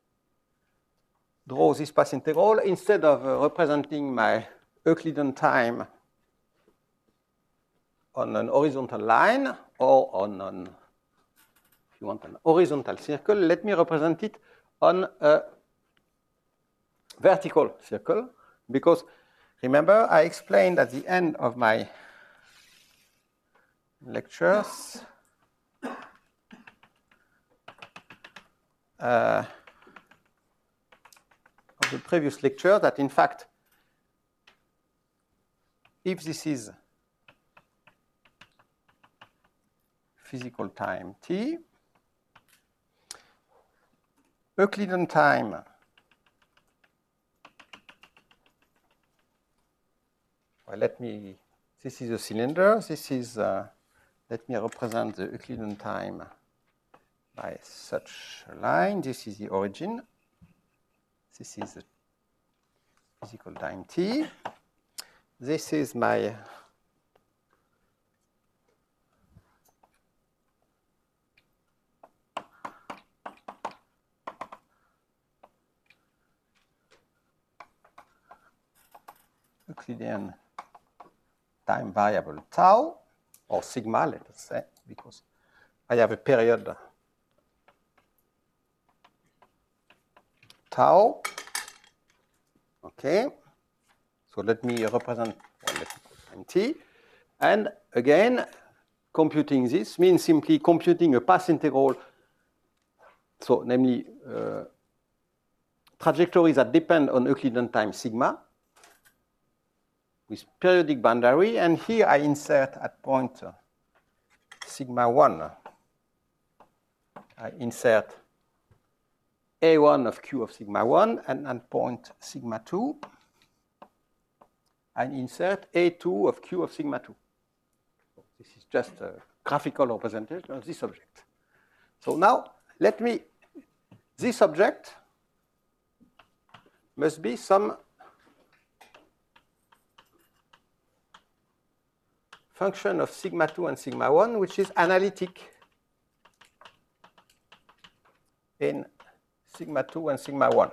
draw this path integral instead of uh, representing my Euclidean time on an horizontal line or on an, if you want, an horizontal circle. Let me represent it on a vertical circle, because remember I explained at the end of my lectures uh, of the previous lecture that in fact if this is physical time t. Euclidean time well, let me, this is a cylinder, this is, uh, let me represent the Euclidean time by such a line. This is the origin. This is the physical time t. This is my Euclidean time variable tau, or sigma, let us say, because I have a period tau. Okay, so let me represent, well, let me put time t. And again, computing this means simply computing a path integral, so namely uh, trajectories that depend on Euclidean time sigma with periodic boundary, and here I insert at point uh, sigma one, I insert A one of Q of sigma one, and at point sigma two, I insert A two of Q of sigma two. So this is just a graphical representation of this object. So now, let me, this object must be some function of sigma two and sigma one, which is analytic in sigma two and sigma one,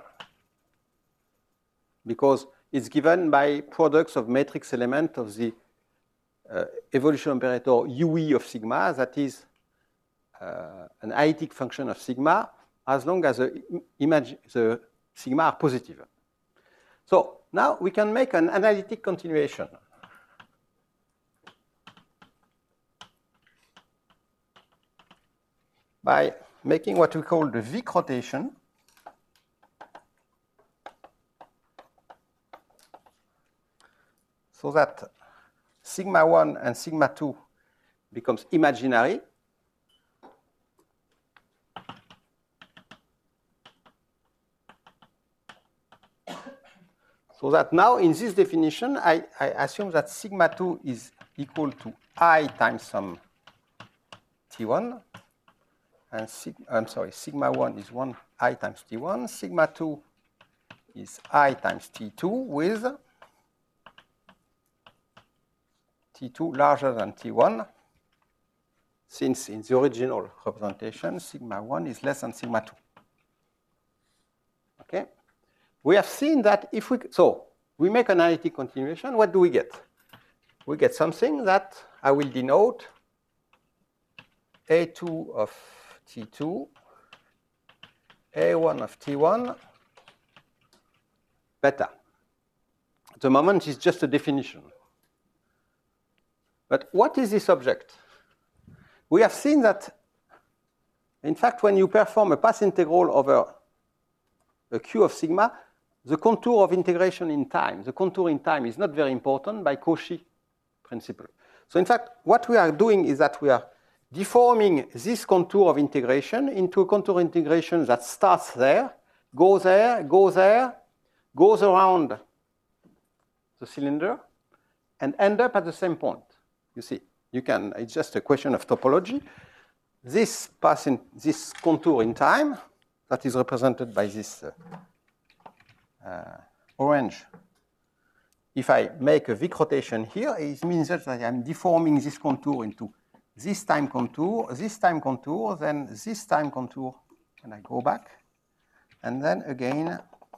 because it's given by products of matrix element of the uh, evolution operator U E of sigma, that is uh, an analytic function of sigma, as long as the image, the sigma are positive. So now we can make an analytic continuation. By making what we call the Wick rotation. So that sigma one and sigma two becomes imaginary. So that now in this definition, I, I assume that sigma two is equal to I times some T one. And sig I'm sorry, sigma one is one I times T one. Sigma two is I times T two with T two larger than T one, since in the original representation, sigma one is less than sigma two. Okay? We have seen that if we, so we make an analytic continuation, what do we get? We get something that I will denote A two of T two, A one of T one, beta. At the moment, it's just a definition. But what is this object? We have seen that, in fact, when you perform a path integral over a Q of sigma, the contour of integration in time, the contour in time is not very important by Cauchy principle. So in fact, what we are doing is that we are deforming this contour of integration into a contour integration that starts there, goes there, goes there, goes around the cylinder, and end up at the same point. You see, you can, it's just a question of topology. This pass in, this contour in time, that is represented by this uh, uh, orange. If I make a Wick rotation here, it means that I am deforming this contour into this time contour, this time contour, then this time contour, and I go back, and then again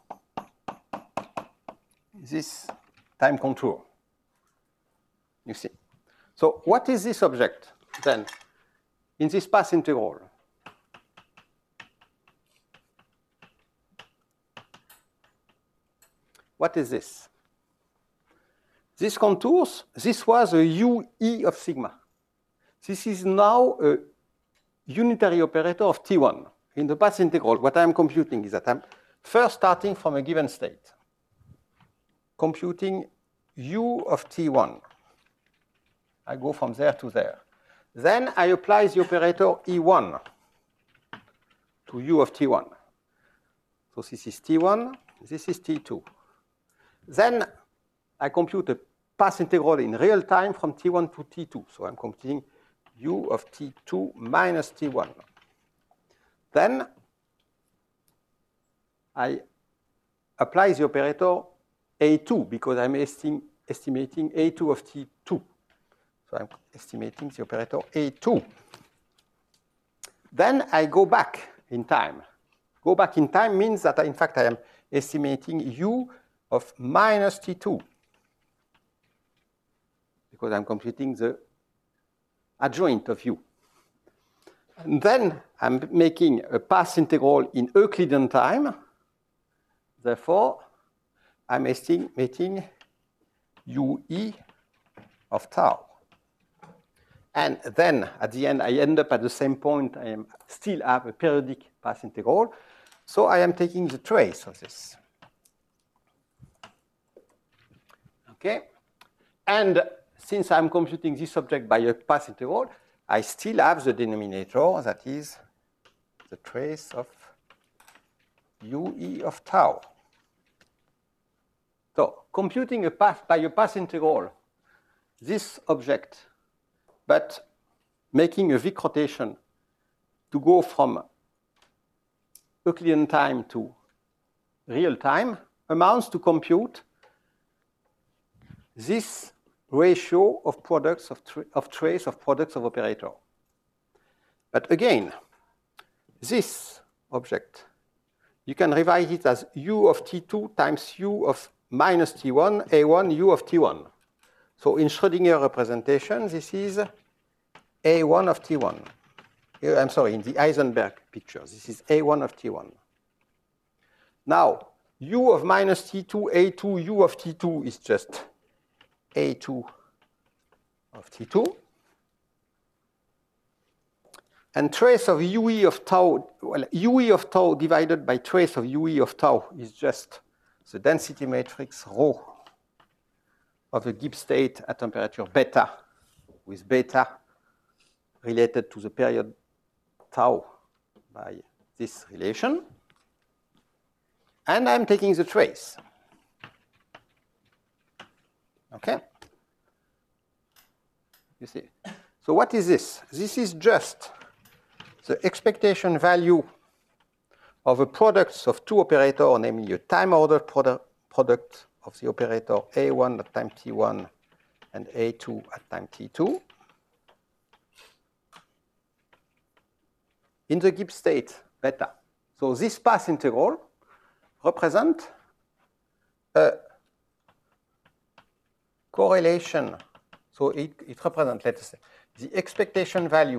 this time contour. You see. So what is this object then in this path integral? What is this? These contours, this was a U E of sigma. This is now a unitary operator of T one. In the path integral, what I'm computing is that I'm first starting from a given state, computing U of T one. I go from there to there. Then I apply the operator E one to U of T one. So this is T one, this is T two. Then I compute a path integral in real time from T one to T two. So I'm computing U of T two minus T one. Then I apply the operator A two because I'm esti estimating A two of T two. So I'm estimating the operator A two. Then I go back in time. Go back in time means that, I, in fact, I am estimating U of minus T two because I'm computing the adjoint of U. And then I'm making a path integral in Euclidean time. Therefore, I'm estimating U E of tau. And then, at the end, I end up at the same point. I am still have a periodic path integral. So I am taking the trace of this. Okay? And since I'm computing this object by a path integral, I still have the denominator, that is the trace of U E of tau. So computing a path by a path integral, this object, but making a Wick rotation to go from Euclidean time to real time amounts to compute this ratio of products of, tra of trace of products of operator. But again, this object, you can revise it as U of T two times U of minus T one, A one, U of T one. So in Schrödinger representation, this is A one of T one. I'm sorry, in the Heisenberg picture, this is A one of T one. Now, U of minus T two, A two, U of T two is just A two of T two. And trace of U E of tau, well, U E of tau divided by trace of U E of tau is just the density matrix rho of the Gibbs state at temperature beta, with beta related to the period tau by this relation. And I'm taking the trace. Okay? You see. So what is this? This is just the expectation value of the products of two operators, namely a time-ordered produ product of the operator A one at time T one and A two at time T two. In the Gibbs state beta. So this path integral represents a correlation. So it, it represents, let's say, the expectation value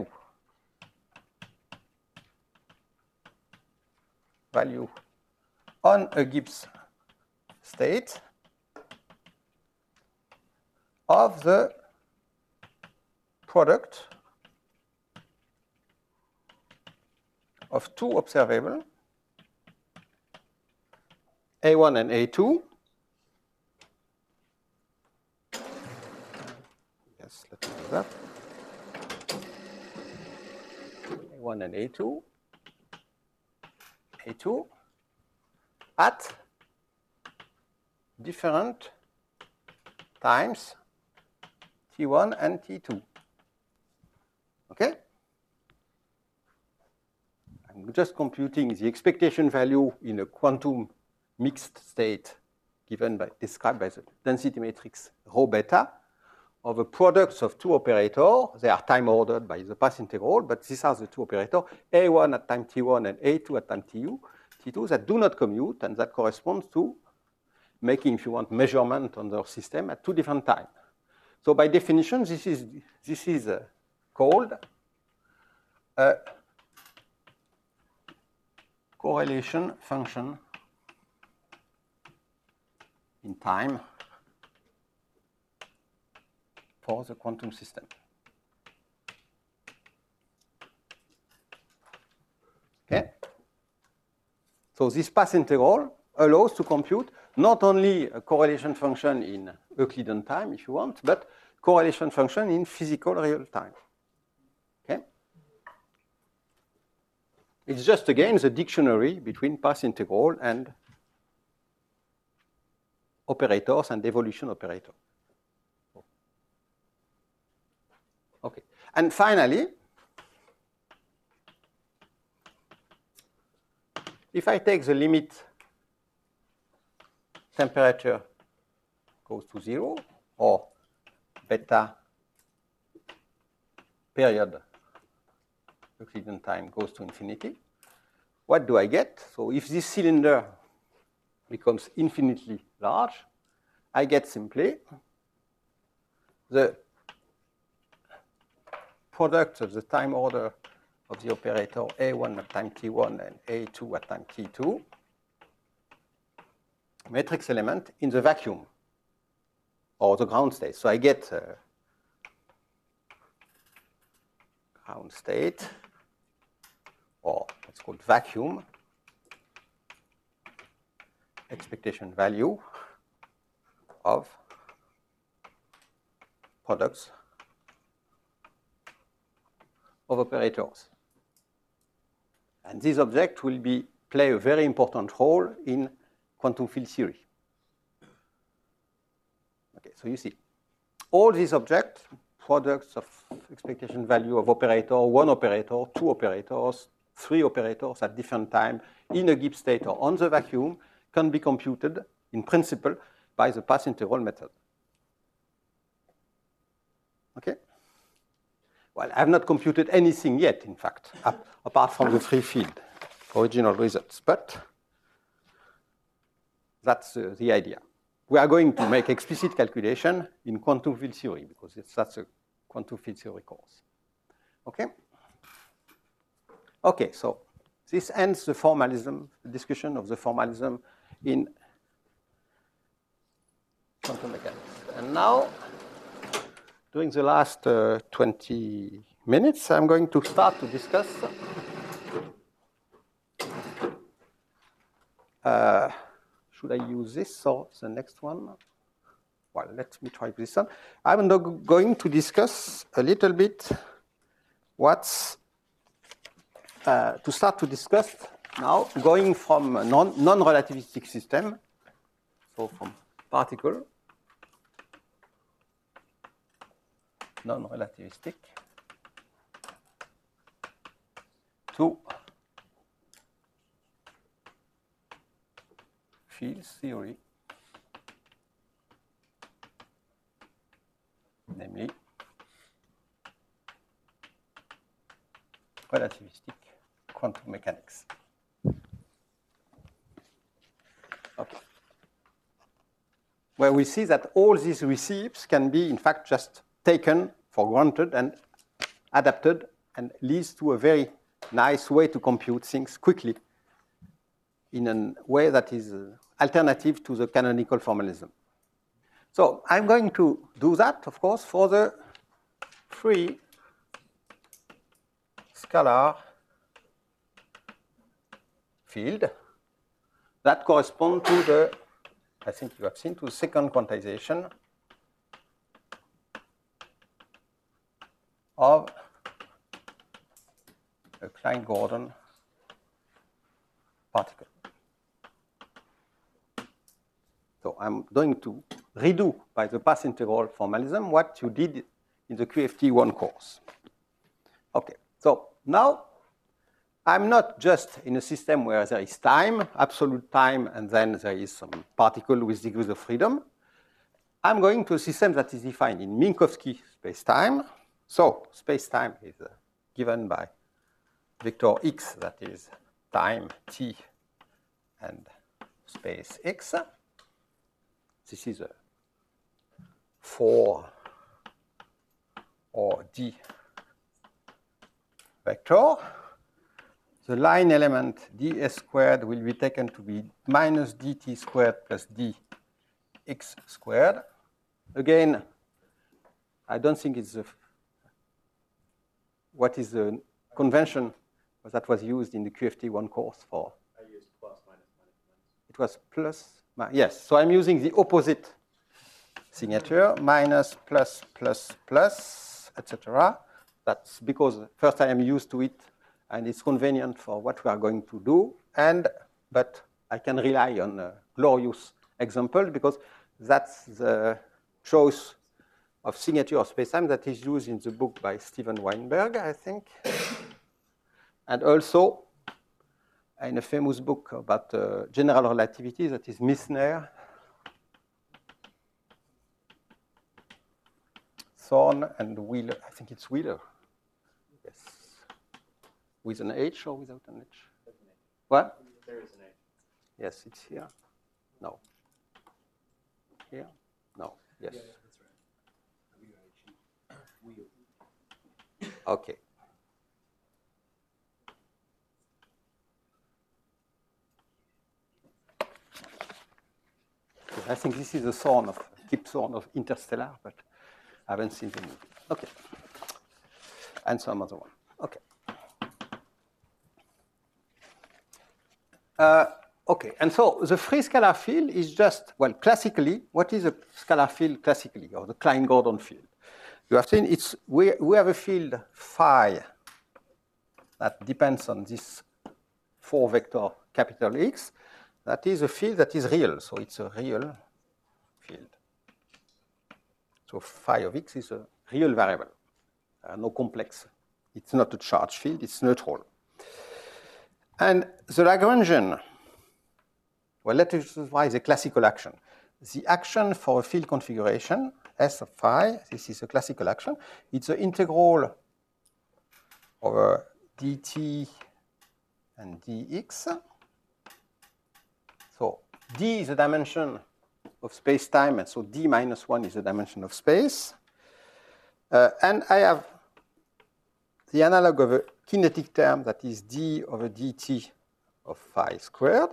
value on a Gibbs state of the product of two observable, A one and A two. Yes, let's do that. A one and A two. A two at different times T one and T two. Okay? I'm just computing the expectation value in a quantum mixed state given by, described by the density matrix rho beta of the products of two operators. They are time ordered by the path integral, but these are the two operators, A one at time T one and A two at time T two, that do not commute, and that corresponds to making, if you want, measurement on the system at two different times. So by definition, this is, this is uh, called a correlation function in time for the quantum system. Okay? So this path integral allows to compute not only a correlation function in Euclidean time, if you want, but correlation function in physical real time. It's just, again, the dictionary between path integral and operators and evolution operators. Okay. And finally, if I take the limit temperature goes to zero, or beta period Euclidean time goes to infinity, what do I get? So if this cylinder becomes infinitely large, I get simply the product of the time order of the operator A one at time t one and A two at time t two, matrix element in the vacuum or the ground state. So I get uh, ground state, or what's called vacuum, expectation value of products of operators. And this object will be play a very important role in quantum field theory. Okay, so you see, all these objects, products of expectation value of operator, one operator, two operators, three operators at different time in a Gibbs state or on the vacuum, can be computed in principle by the path integral method. Okay? Well, I have not computed anything yet, in fact, up, apart from the free field original results, but that's uh, the idea. We are going to make explicit calculation in quantum field theory, because it's, that's a quantum field theory course. Okay? Okay, so this ends the formalism, the discussion of the formalism in quantum mechanics. And now, during the last uh, twenty minutes, I'm going to start to discuss uh, should I use this or the next one? Well, let me try this one. I'm now going to discuss a little bit what's uh, to start to discuss now, going from a non, non-relativistic system, so from particle, non-relativistic, to field theory, namely relativistic quantum mechanics. Okay. Where we see that all these receipts can be, in fact, just taken for granted and adapted, and leads to a very nice way to compute things quickly in a way that is alternative to the canonical formalism. So I'm going to do that, of course, for the free scalar field that correspond to the, I think you have seen, to the second quantization of a Klein-Gordon particle. So I'm going to redo by the path integral formalism what you did in the Q F T one course. Okay, so now I'm not just in a system where there is time, absolute time, and then there is some particle with degrees of freedom. I'm going to a system that is defined in Minkowski space-time. So space-time is uh, given by vector x, that is time t and space x. This is a four or d vector. The line element ds squared will be taken to be minus dt squared plus dx squared. Again, I don't think it's a, what is the convention that was used in the Q F T one course for? I used plus, minus, minus, minus. It was plus, yes. So I'm using the opposite signature, minus, plus, plus, plus, et cetera. That's because first I am used to it and it's convenient for what we are going to do. And but I can rely on a glorious example because that's the choice of signature of spacetime that is used in the book by Steven Weinberg, I think, and also in a famous book about uh, general relativity that is Misner, Thorne, and Wheeler. I think it's Wheeler. Yes. With an H or without an H? What? There is an H. Yes, it's here. No. Here? No. Yes. Yeah, that's right. Wheel. Okay. I think this is a Thorne of Kip Thorne of Interstellar, but I haven't seen the movie. Okay. And some other one. Okay. Uh, okay, and so the free scalar field is just, well, classically, what is a scalar field classically, or the Klein-Gordon field? You have seen it's, we, we have a field phi that depends on this four vector capital X. That is a field that is real, so it's a real field. So phi of X is a real variable, uh, no complex. It's not a charged field, it's neutral. And the Lagrangian, well, let us try the classical action. The action for a field configuration, S of phi, this is a classical action. It's the integral over dt and dx. So d is the dimension of space-time, and so d minus one is the dimension of space. Uh, and I have the analog of a kinetic term that is d over dt of phi squared.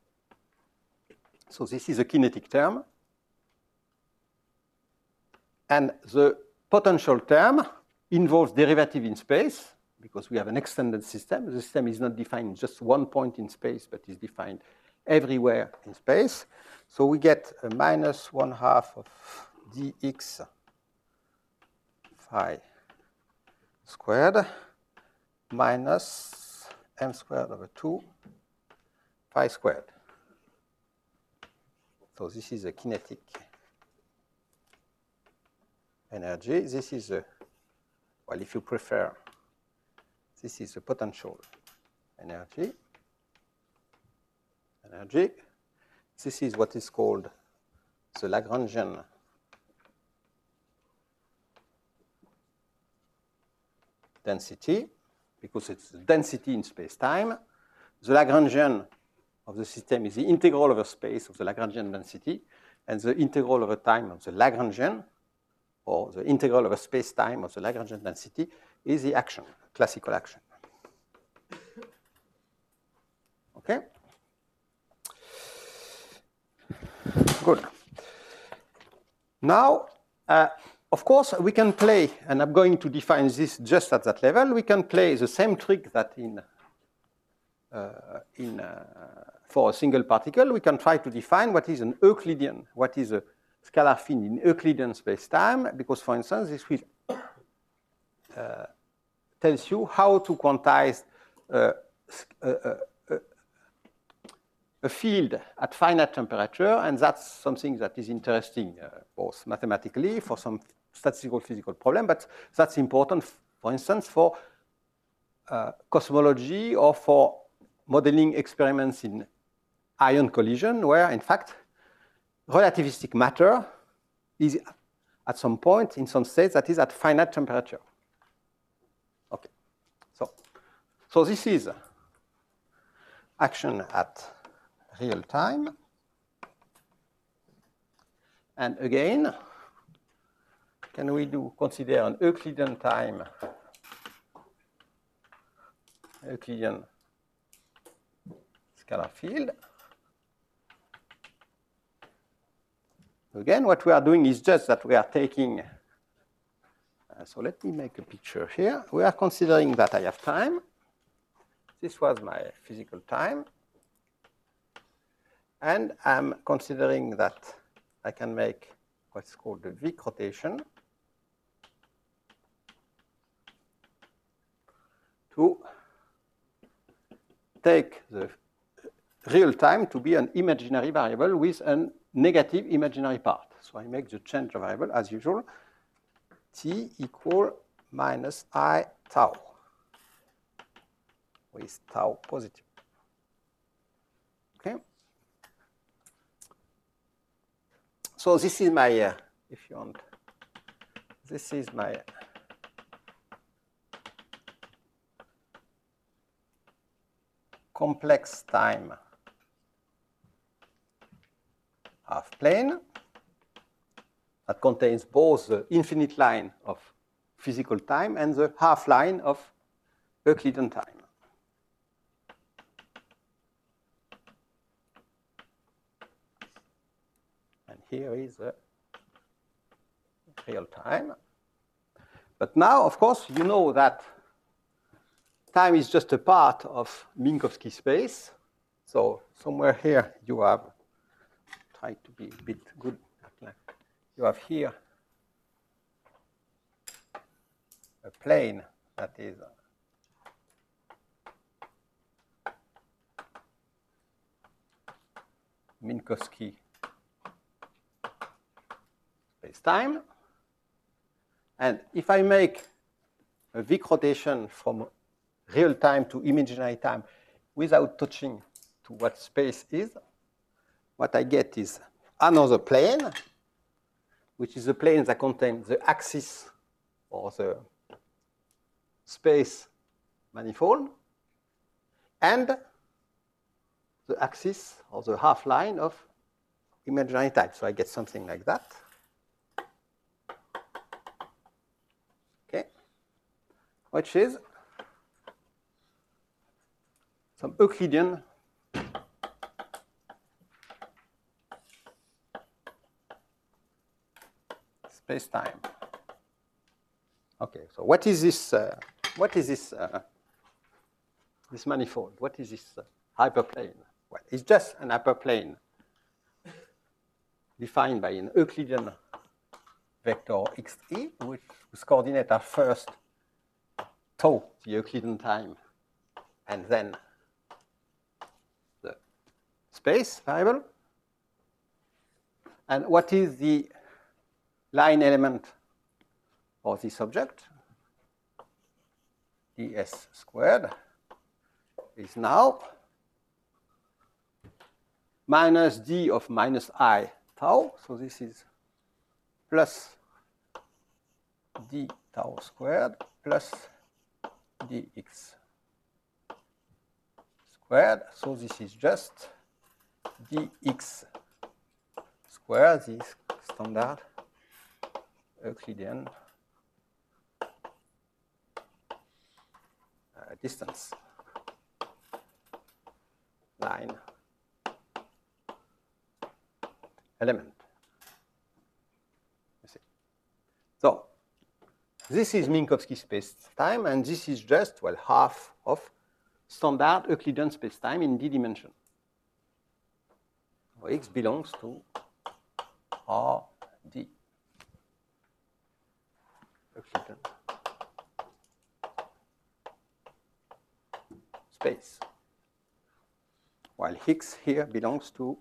So this is a kinetic term. And the potential term involves derivative in space, because we have an extended system. The system is not defined just one point in space, but is defined everywhere in space. So we get a minus one half of dx phi squared minus m squared over two phi squared. So this is a kinetic energy. This is a, well, if you prefer, this is a potential energy. Energy. This is what is called the Lagrangian density, because it's the density in space-time. The Lagrangian of the system is the integral over space of the Lagrangian density, and the integral over time of the Lagrangian, or the integral over space-time of the Lagrangian density, is the action, classical action. Okay? Good. Now, uh, of course, we can play, and I'm going to define this just at that level, we can play the same trick that in, uh, in, uh, for a single particle. We can try to define what is an Euclidean, what is a scalar field in Euclidean space-time, because, for instance, this will uh, tells you how to quantize uh, a, a, a field at finite temperature, and that's something that is interesting uh, both mathematically for some statistical physical problem, but that's important, for instance, for uh, cosmology or for modeling experiments in ion collision, where, in fact, relativistic matter is at some point in some states that is at finite temperature. Okay, so, so this is action at real time. And again, can we do consider an Euclidean time, Euclidean scalar field? Again, what we are doing is just that we are taking, uh, so let me make a picture here. We are considering that I have time. This was my physical time. And I'm considering that I can make what's called the Wick rotation to take the real time to be an imaginary variable with a negative imaginary part. So I make the change of variable as usual, t equal minus I tau, with tau positive. Okay? So this is my, uh, if you want, this is my complex time half plane that contains both the infinite line of physical time and the half line of Euclidean time. And here is the real time. But now, of course, you know that time is just a part of Minkowski space. So somewhere here you have, try to be a bit good, you have here a plane that is Minkowski space-time. And if I make a Wick rotation from real time to imaginary time without touching to what space is, what I get is another plane, which is a plane that contains the axis or the space manifold and the axis or the half line of imaginary time. So I get something like that. Okay, which is some Euclidean space-time. Okay, so what is this? Uh, what is this? Uh, this manifold? What is this uh, hyperplane? Well, it's just an hyperplane defined by an Euclidean vector xt, which whose coordinates are first tau, the Euclidean time, and then the space variable. And what is the line element of this object? ds squared is now minus d of minus I tau. So this is plus d tau squared plus dx squared. So this is just dx squared, this standard Euclidean uh, distance line element. You see. So this is Minkowski space-time, and this is just, well, half of standard Euclidean space-time in d dimension. So X belongs to R d. Euclidean space, while Higgs here belongs to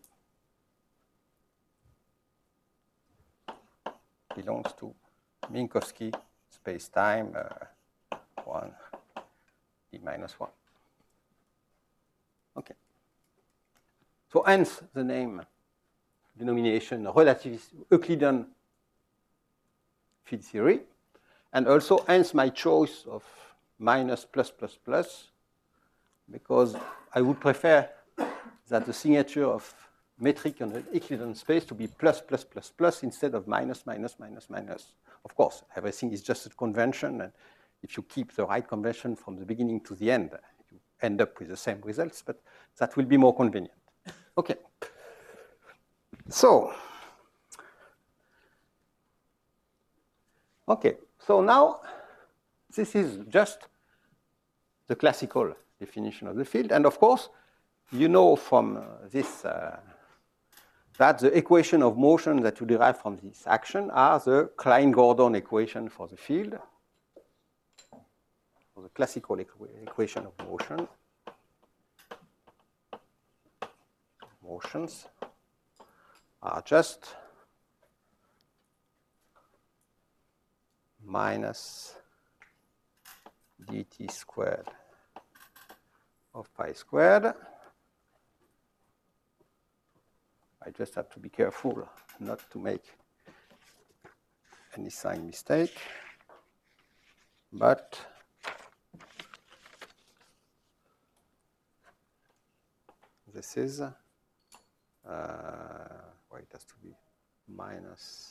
belongs to Minkowski space-time uh, one d minus one. Okay. So hence the name, denomination, relativist Euclidean field theory. And also, hence my choice of minus plus plus plus, because I would prefer that the signature of metric on the Euclidean space to be plus plus plus plus instead of minus minus minus minus. Of course, everything is just a convention, and if you keep the right convention from the beginning to the end, you end up with the same results, but that will be more convenient. Okay. So, okay. So now, this is just the classical definition of the field. And of course, you know from uh, this uh, that the equation of motion that you derive from this action are the Klein-Gordon equation for the field, or the classical equ equation of motion. motions are just minus dt squared of pi squared. I just have to be careful not to make any sign mistake, but this is, uh, well, it has to be minus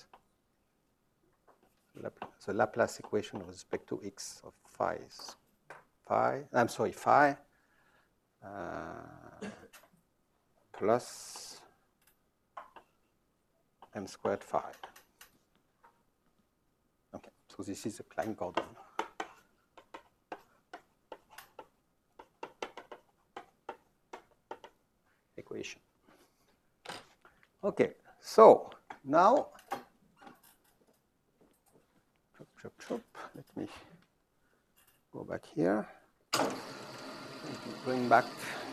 Lap the Laplace equation with respect to x of phi, phi I'm sorry, phi, uh, plus m squared phi. Okay, so this is a Klein-Gordon. Equation. Okay, so now, chop, chop, chop. Let me go back here. Bring back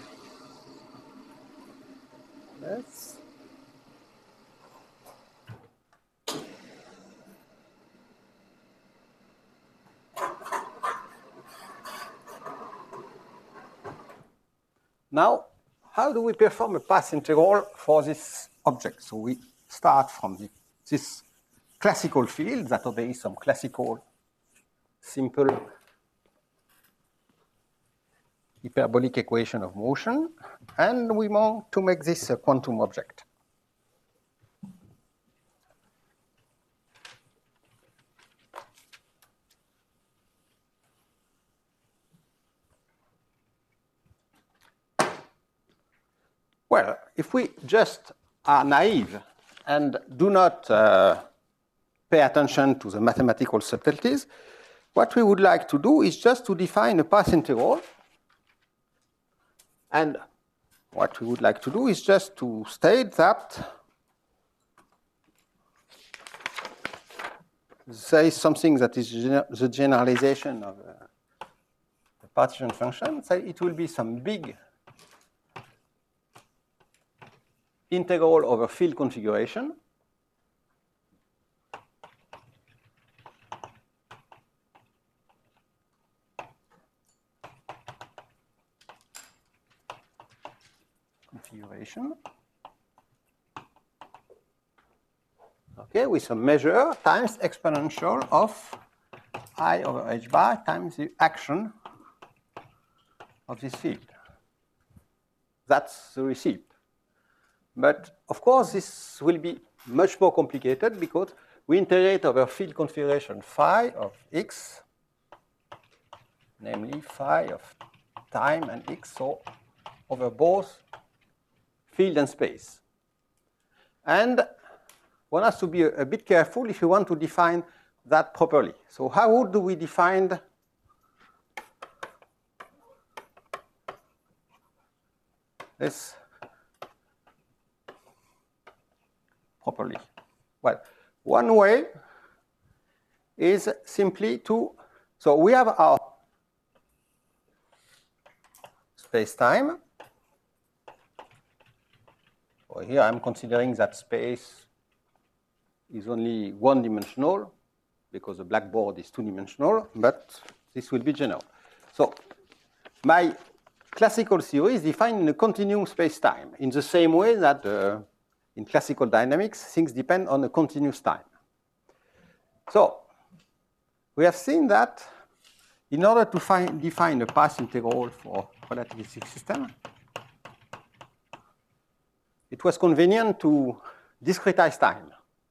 this. Now, how do we perform a path integral for this object? So we start from the, this classical field that obeys some classical simple hyperbolic equation of motion, and we want to make this a quantum object. Well, if we just are naive and do not uh, pay attention to the mathematical subtleties, what we would like to do is just to define a path integral. And what we would like to do is just to state that there is something that is gener the generalization of uh, the partition function. So it will be some big integral over field configuration. Configuration. Okay, with some measure times exponential of I over h bar times the action of this field. That's the receipt. But of course, this will be much more complicated because we integrate over field configuration phi of x, namely phi of time and x, so over both field and space. And one has to be a, a bit careful if you want to define that properly. So how do we define this properly? Well, one way is simply to, so we have our space-time. So here I'm considering that space is only one-dimensional because the blackboard is two-dimensional, but this will be general. So my classical theory is defined in a continuum space-time in the same way that uh, in classical dynamics, things depend on a continuous time. So we have seen that in order to find, define a path integral for relativistic system, it was convenient to discretize time.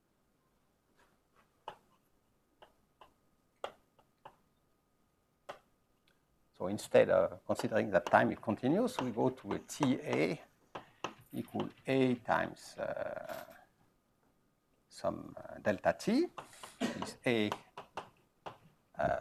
So instead of considering that time is continuous, we go to a T A equal A times uh, some uh, delta T, is A uh,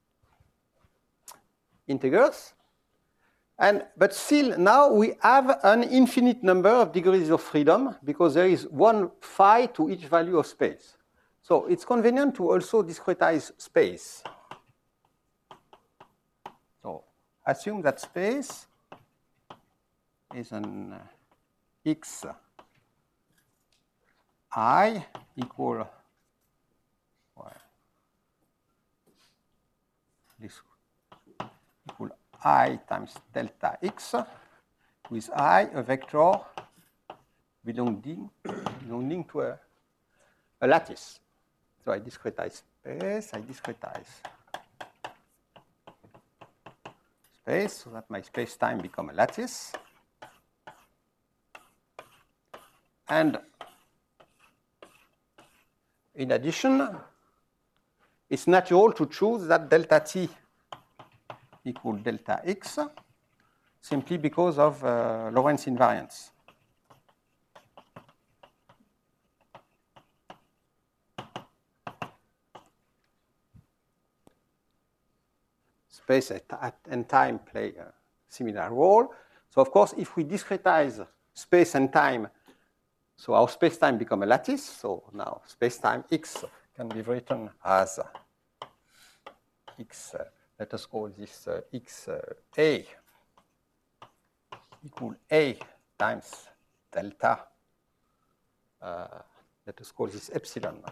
integers. And, but still, now we have an infinite number of degrees of freedom because there is one phi to each value of space. So it's convenient to also discretize space. So assume that space is an uh, x I equal well, this equal I times delta x, with I a vector belonging, belonging to a, a lattice. So I discretize space, I discretize space so that my space-time become a lattice. And in addition, it's natural to choose that delta t equal delta x simply because of uh, Lorentz invariance. Space and time play a similar role. So of course, if we discretize space and time, so our space-time become a lattice. So now space-time x can be written as x, uh, let us call this uh, x uh, a equal a times delta, uh, let us call this epsilon,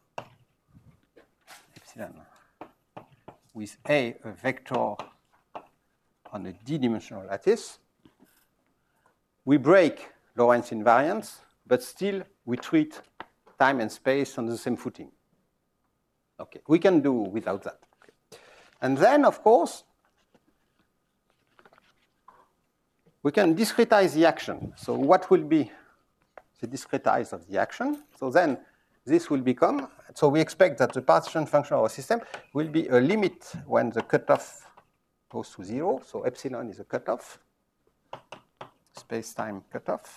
epsilon, with a, a vector on a d-dimensional lattice. We break Lorentz invariance, but still we treat time and space on the same footing. Okay, we can do without that. Okay. And then, of course, we can discretize the action. So what will be the discretize of the action? So then this will become, so we expect that the partition function of our system will be a limit when the cutoff goes to zero. So epsilon is a cutoff, space-time cutoff.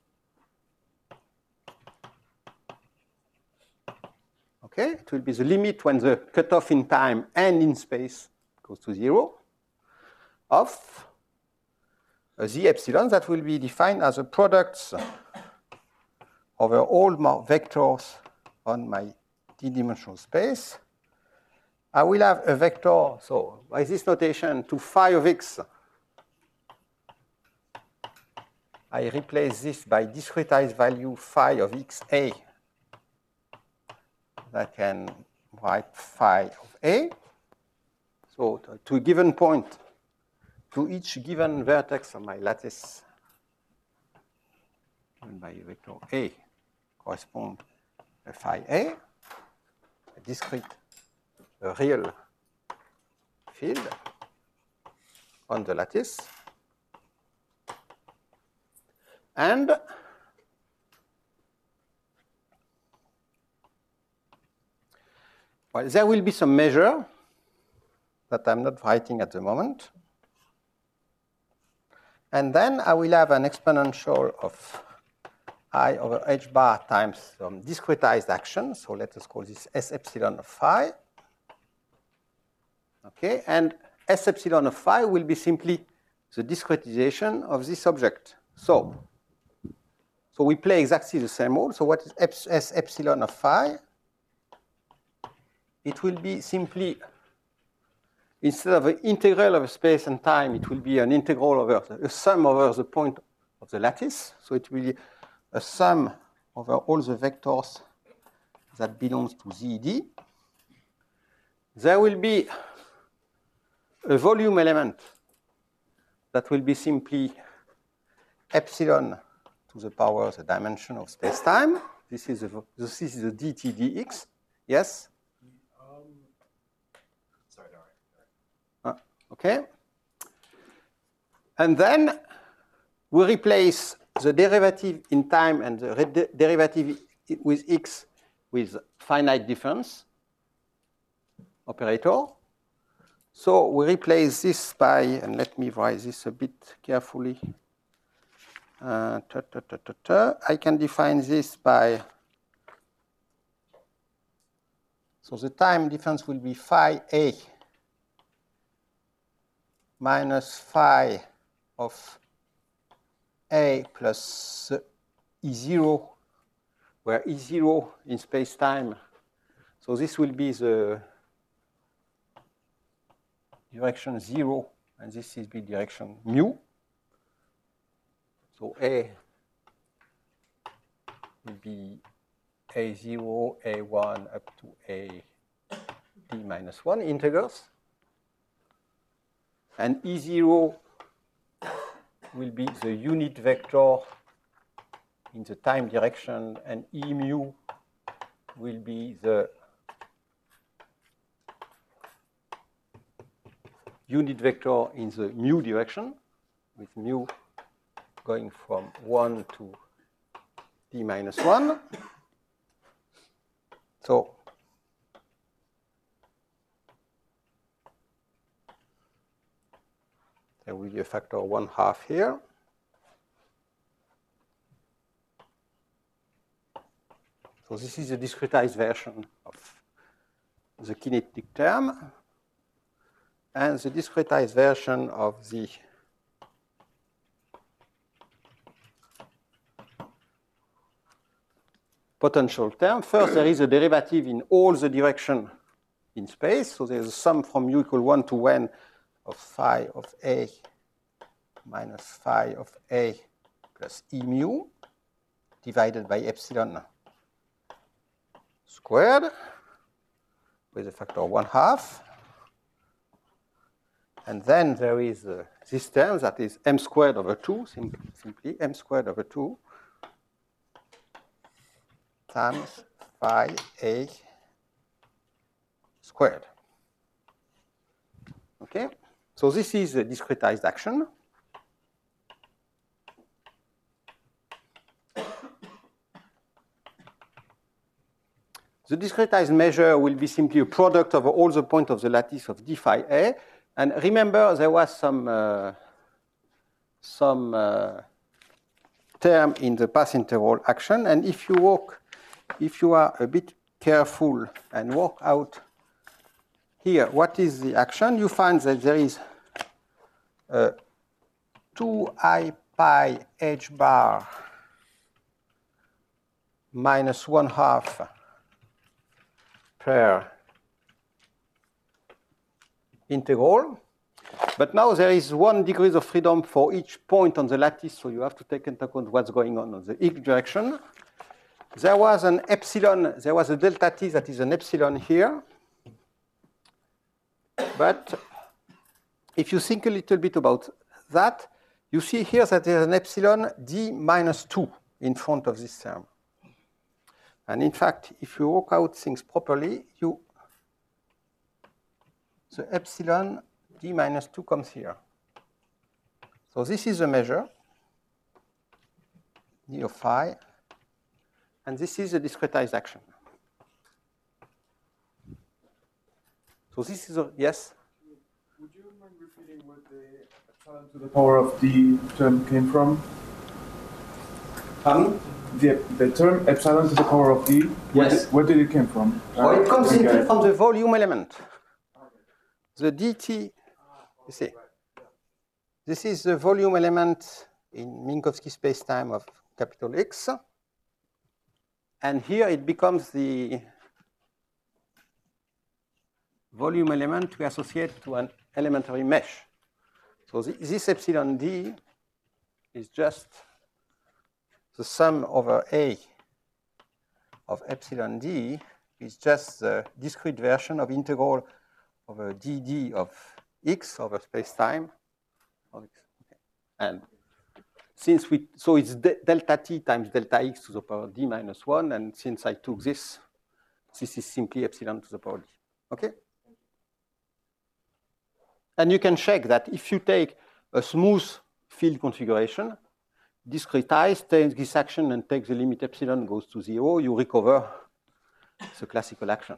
Okay, it will be the limit when the cutoff in time and in space goes to zero of uh, the epsilon that will be defined as a product over all my vectors on my d-dimensional space. I will have a vector, so by this notation, to phi of x, I replace this by discretized value phi of xa. That can write phi of a. So to, to a given point, to each given vertex of my lattice, given by vector a, correspond a phi a, a discrete, a real field on the lattice. And well, there will be some measure that I'm not writing at the moment. And then I will have an exponential of I over h bar times some discretized action. So let us call this S epsilon of phi. Okay, and S epsilon of phi will be simply the discretization of this object. So, so we play exactly the same role. So what is S epsilon of phi? It will be simply, instead of an integral of space and time, it will be an integral over the, a sum over the point of the lattice. So it will be a sum over all the vectors that belongs to Z D. There will be a volume element that will be simply epsilon to the power of the dimension of space-time. This is a, this is the dt dx. Yes? Um, sorry, no, no. Uh, okay. And then we replace the derivative in time and the de derivative with x with finite difference operator. So we replace this by, and let me write this a bit carefully. Uh, ta, ta, ta, ta, ta. I can define this by, so the time difference will be phi a minus phi of a plus E zero, where E zero in space-time. So this will be the direction zero, and this is the direction mu. So A will be a zero, a one, up to a d minus one integers. And E zero will be the unit vector in the time direction, and E mu will be the unit vector in the mu direction, with mu going from one to d minus one. So there will be a factor one half here. So this is a discretized version of the kinetic term. And the discretized version of the potential term. First, there is a derivative in all the direction in space. So there's a sum from u equal one to n of phi of a minus phi of a plus E mu divided by epsilon squared with a factor one half. And then there is uh, this term that is m squared over two, sim simply m squared over two times phi a squared. Okay? So this is a discretized action. The discretized measure will be simply a product over all the points of the lattice of d phi a. And remember, there was some, uh, some uh, term in the path integral action. And if you walk, if you are a bit careful and work out here, what is the action? You find that there is uh, two I pi h bar minus one half per integral. But now there is one degree of freedom for each point on the lattice, so you have to take into account what's going on in the x direction. There was an epsilon, there was a delta t that is an epsilon here. But if you think a little bit about that, you see here that there is an epsilon d minus two in front of this term. And in fact, if you work out things properly, you the epsilon d minus two comes here. So this is a measure, d of phi, and this is a discretized action. So this is a, yes? Would you mind repeating where the epsilon to the power of d term came from? Pardon? The, the term epsilon to the power of d, where, Yes. did, where did it come from? Well, it comes Okay. simply from the volume element. The dt, you see, this is the volume element in Minkowski spacetime of capital X. And here it becomes the volume element we associate to an elementary mesh. So the, this epsilon d is just the sum over A of epsilon d is just the discrete version of integral over dd of x over space-time of x. Okay. And since we, so it's de delta t times delta x to the power d minus one, and since I took this, this is simply epsilon to the power d. Okay? And you can check that if you take a smooth field configuration, discretize, take this action and take the limit epsilon goes to zero, you recover the classical action.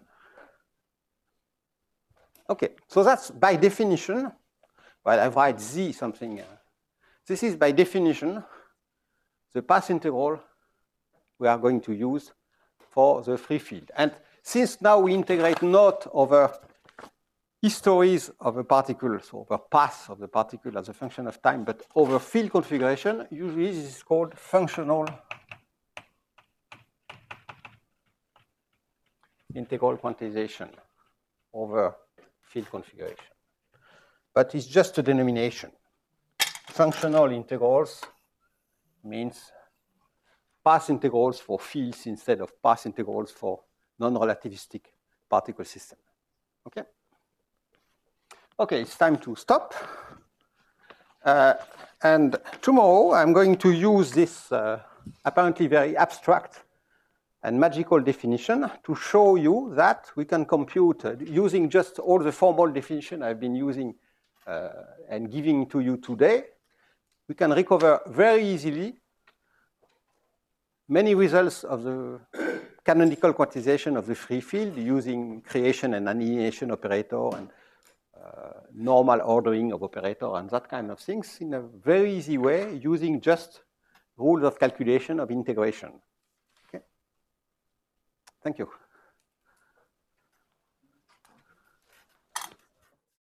Okay, so that's by definition, well, I write z something. Uh, this is by definition the path integral we are going to use for the free field. And since now we integrate not over histories of a particle, so over paths of the particle as a function of time, but over field configuration, usually this is called functional integral quantization over field configuration. But it's just a denomination. Functional integrals means path integrals for fields instead of path integrals for non-relativistic particle system. Okay? Okay, it's time to stop. Uh, and tomorrow I'm going to use this uh, apparently very abstract and magical definition to show you that we can compute uh, using just all the formal definition I've been using uh, and giving to you today. We can recover very easily many results of the canonical quantization of the free field using creation and annihilation operator and uh, normal ordering of operator and that kind of things in a very easy way using just rules of calculation of integration. Okay. Thank you.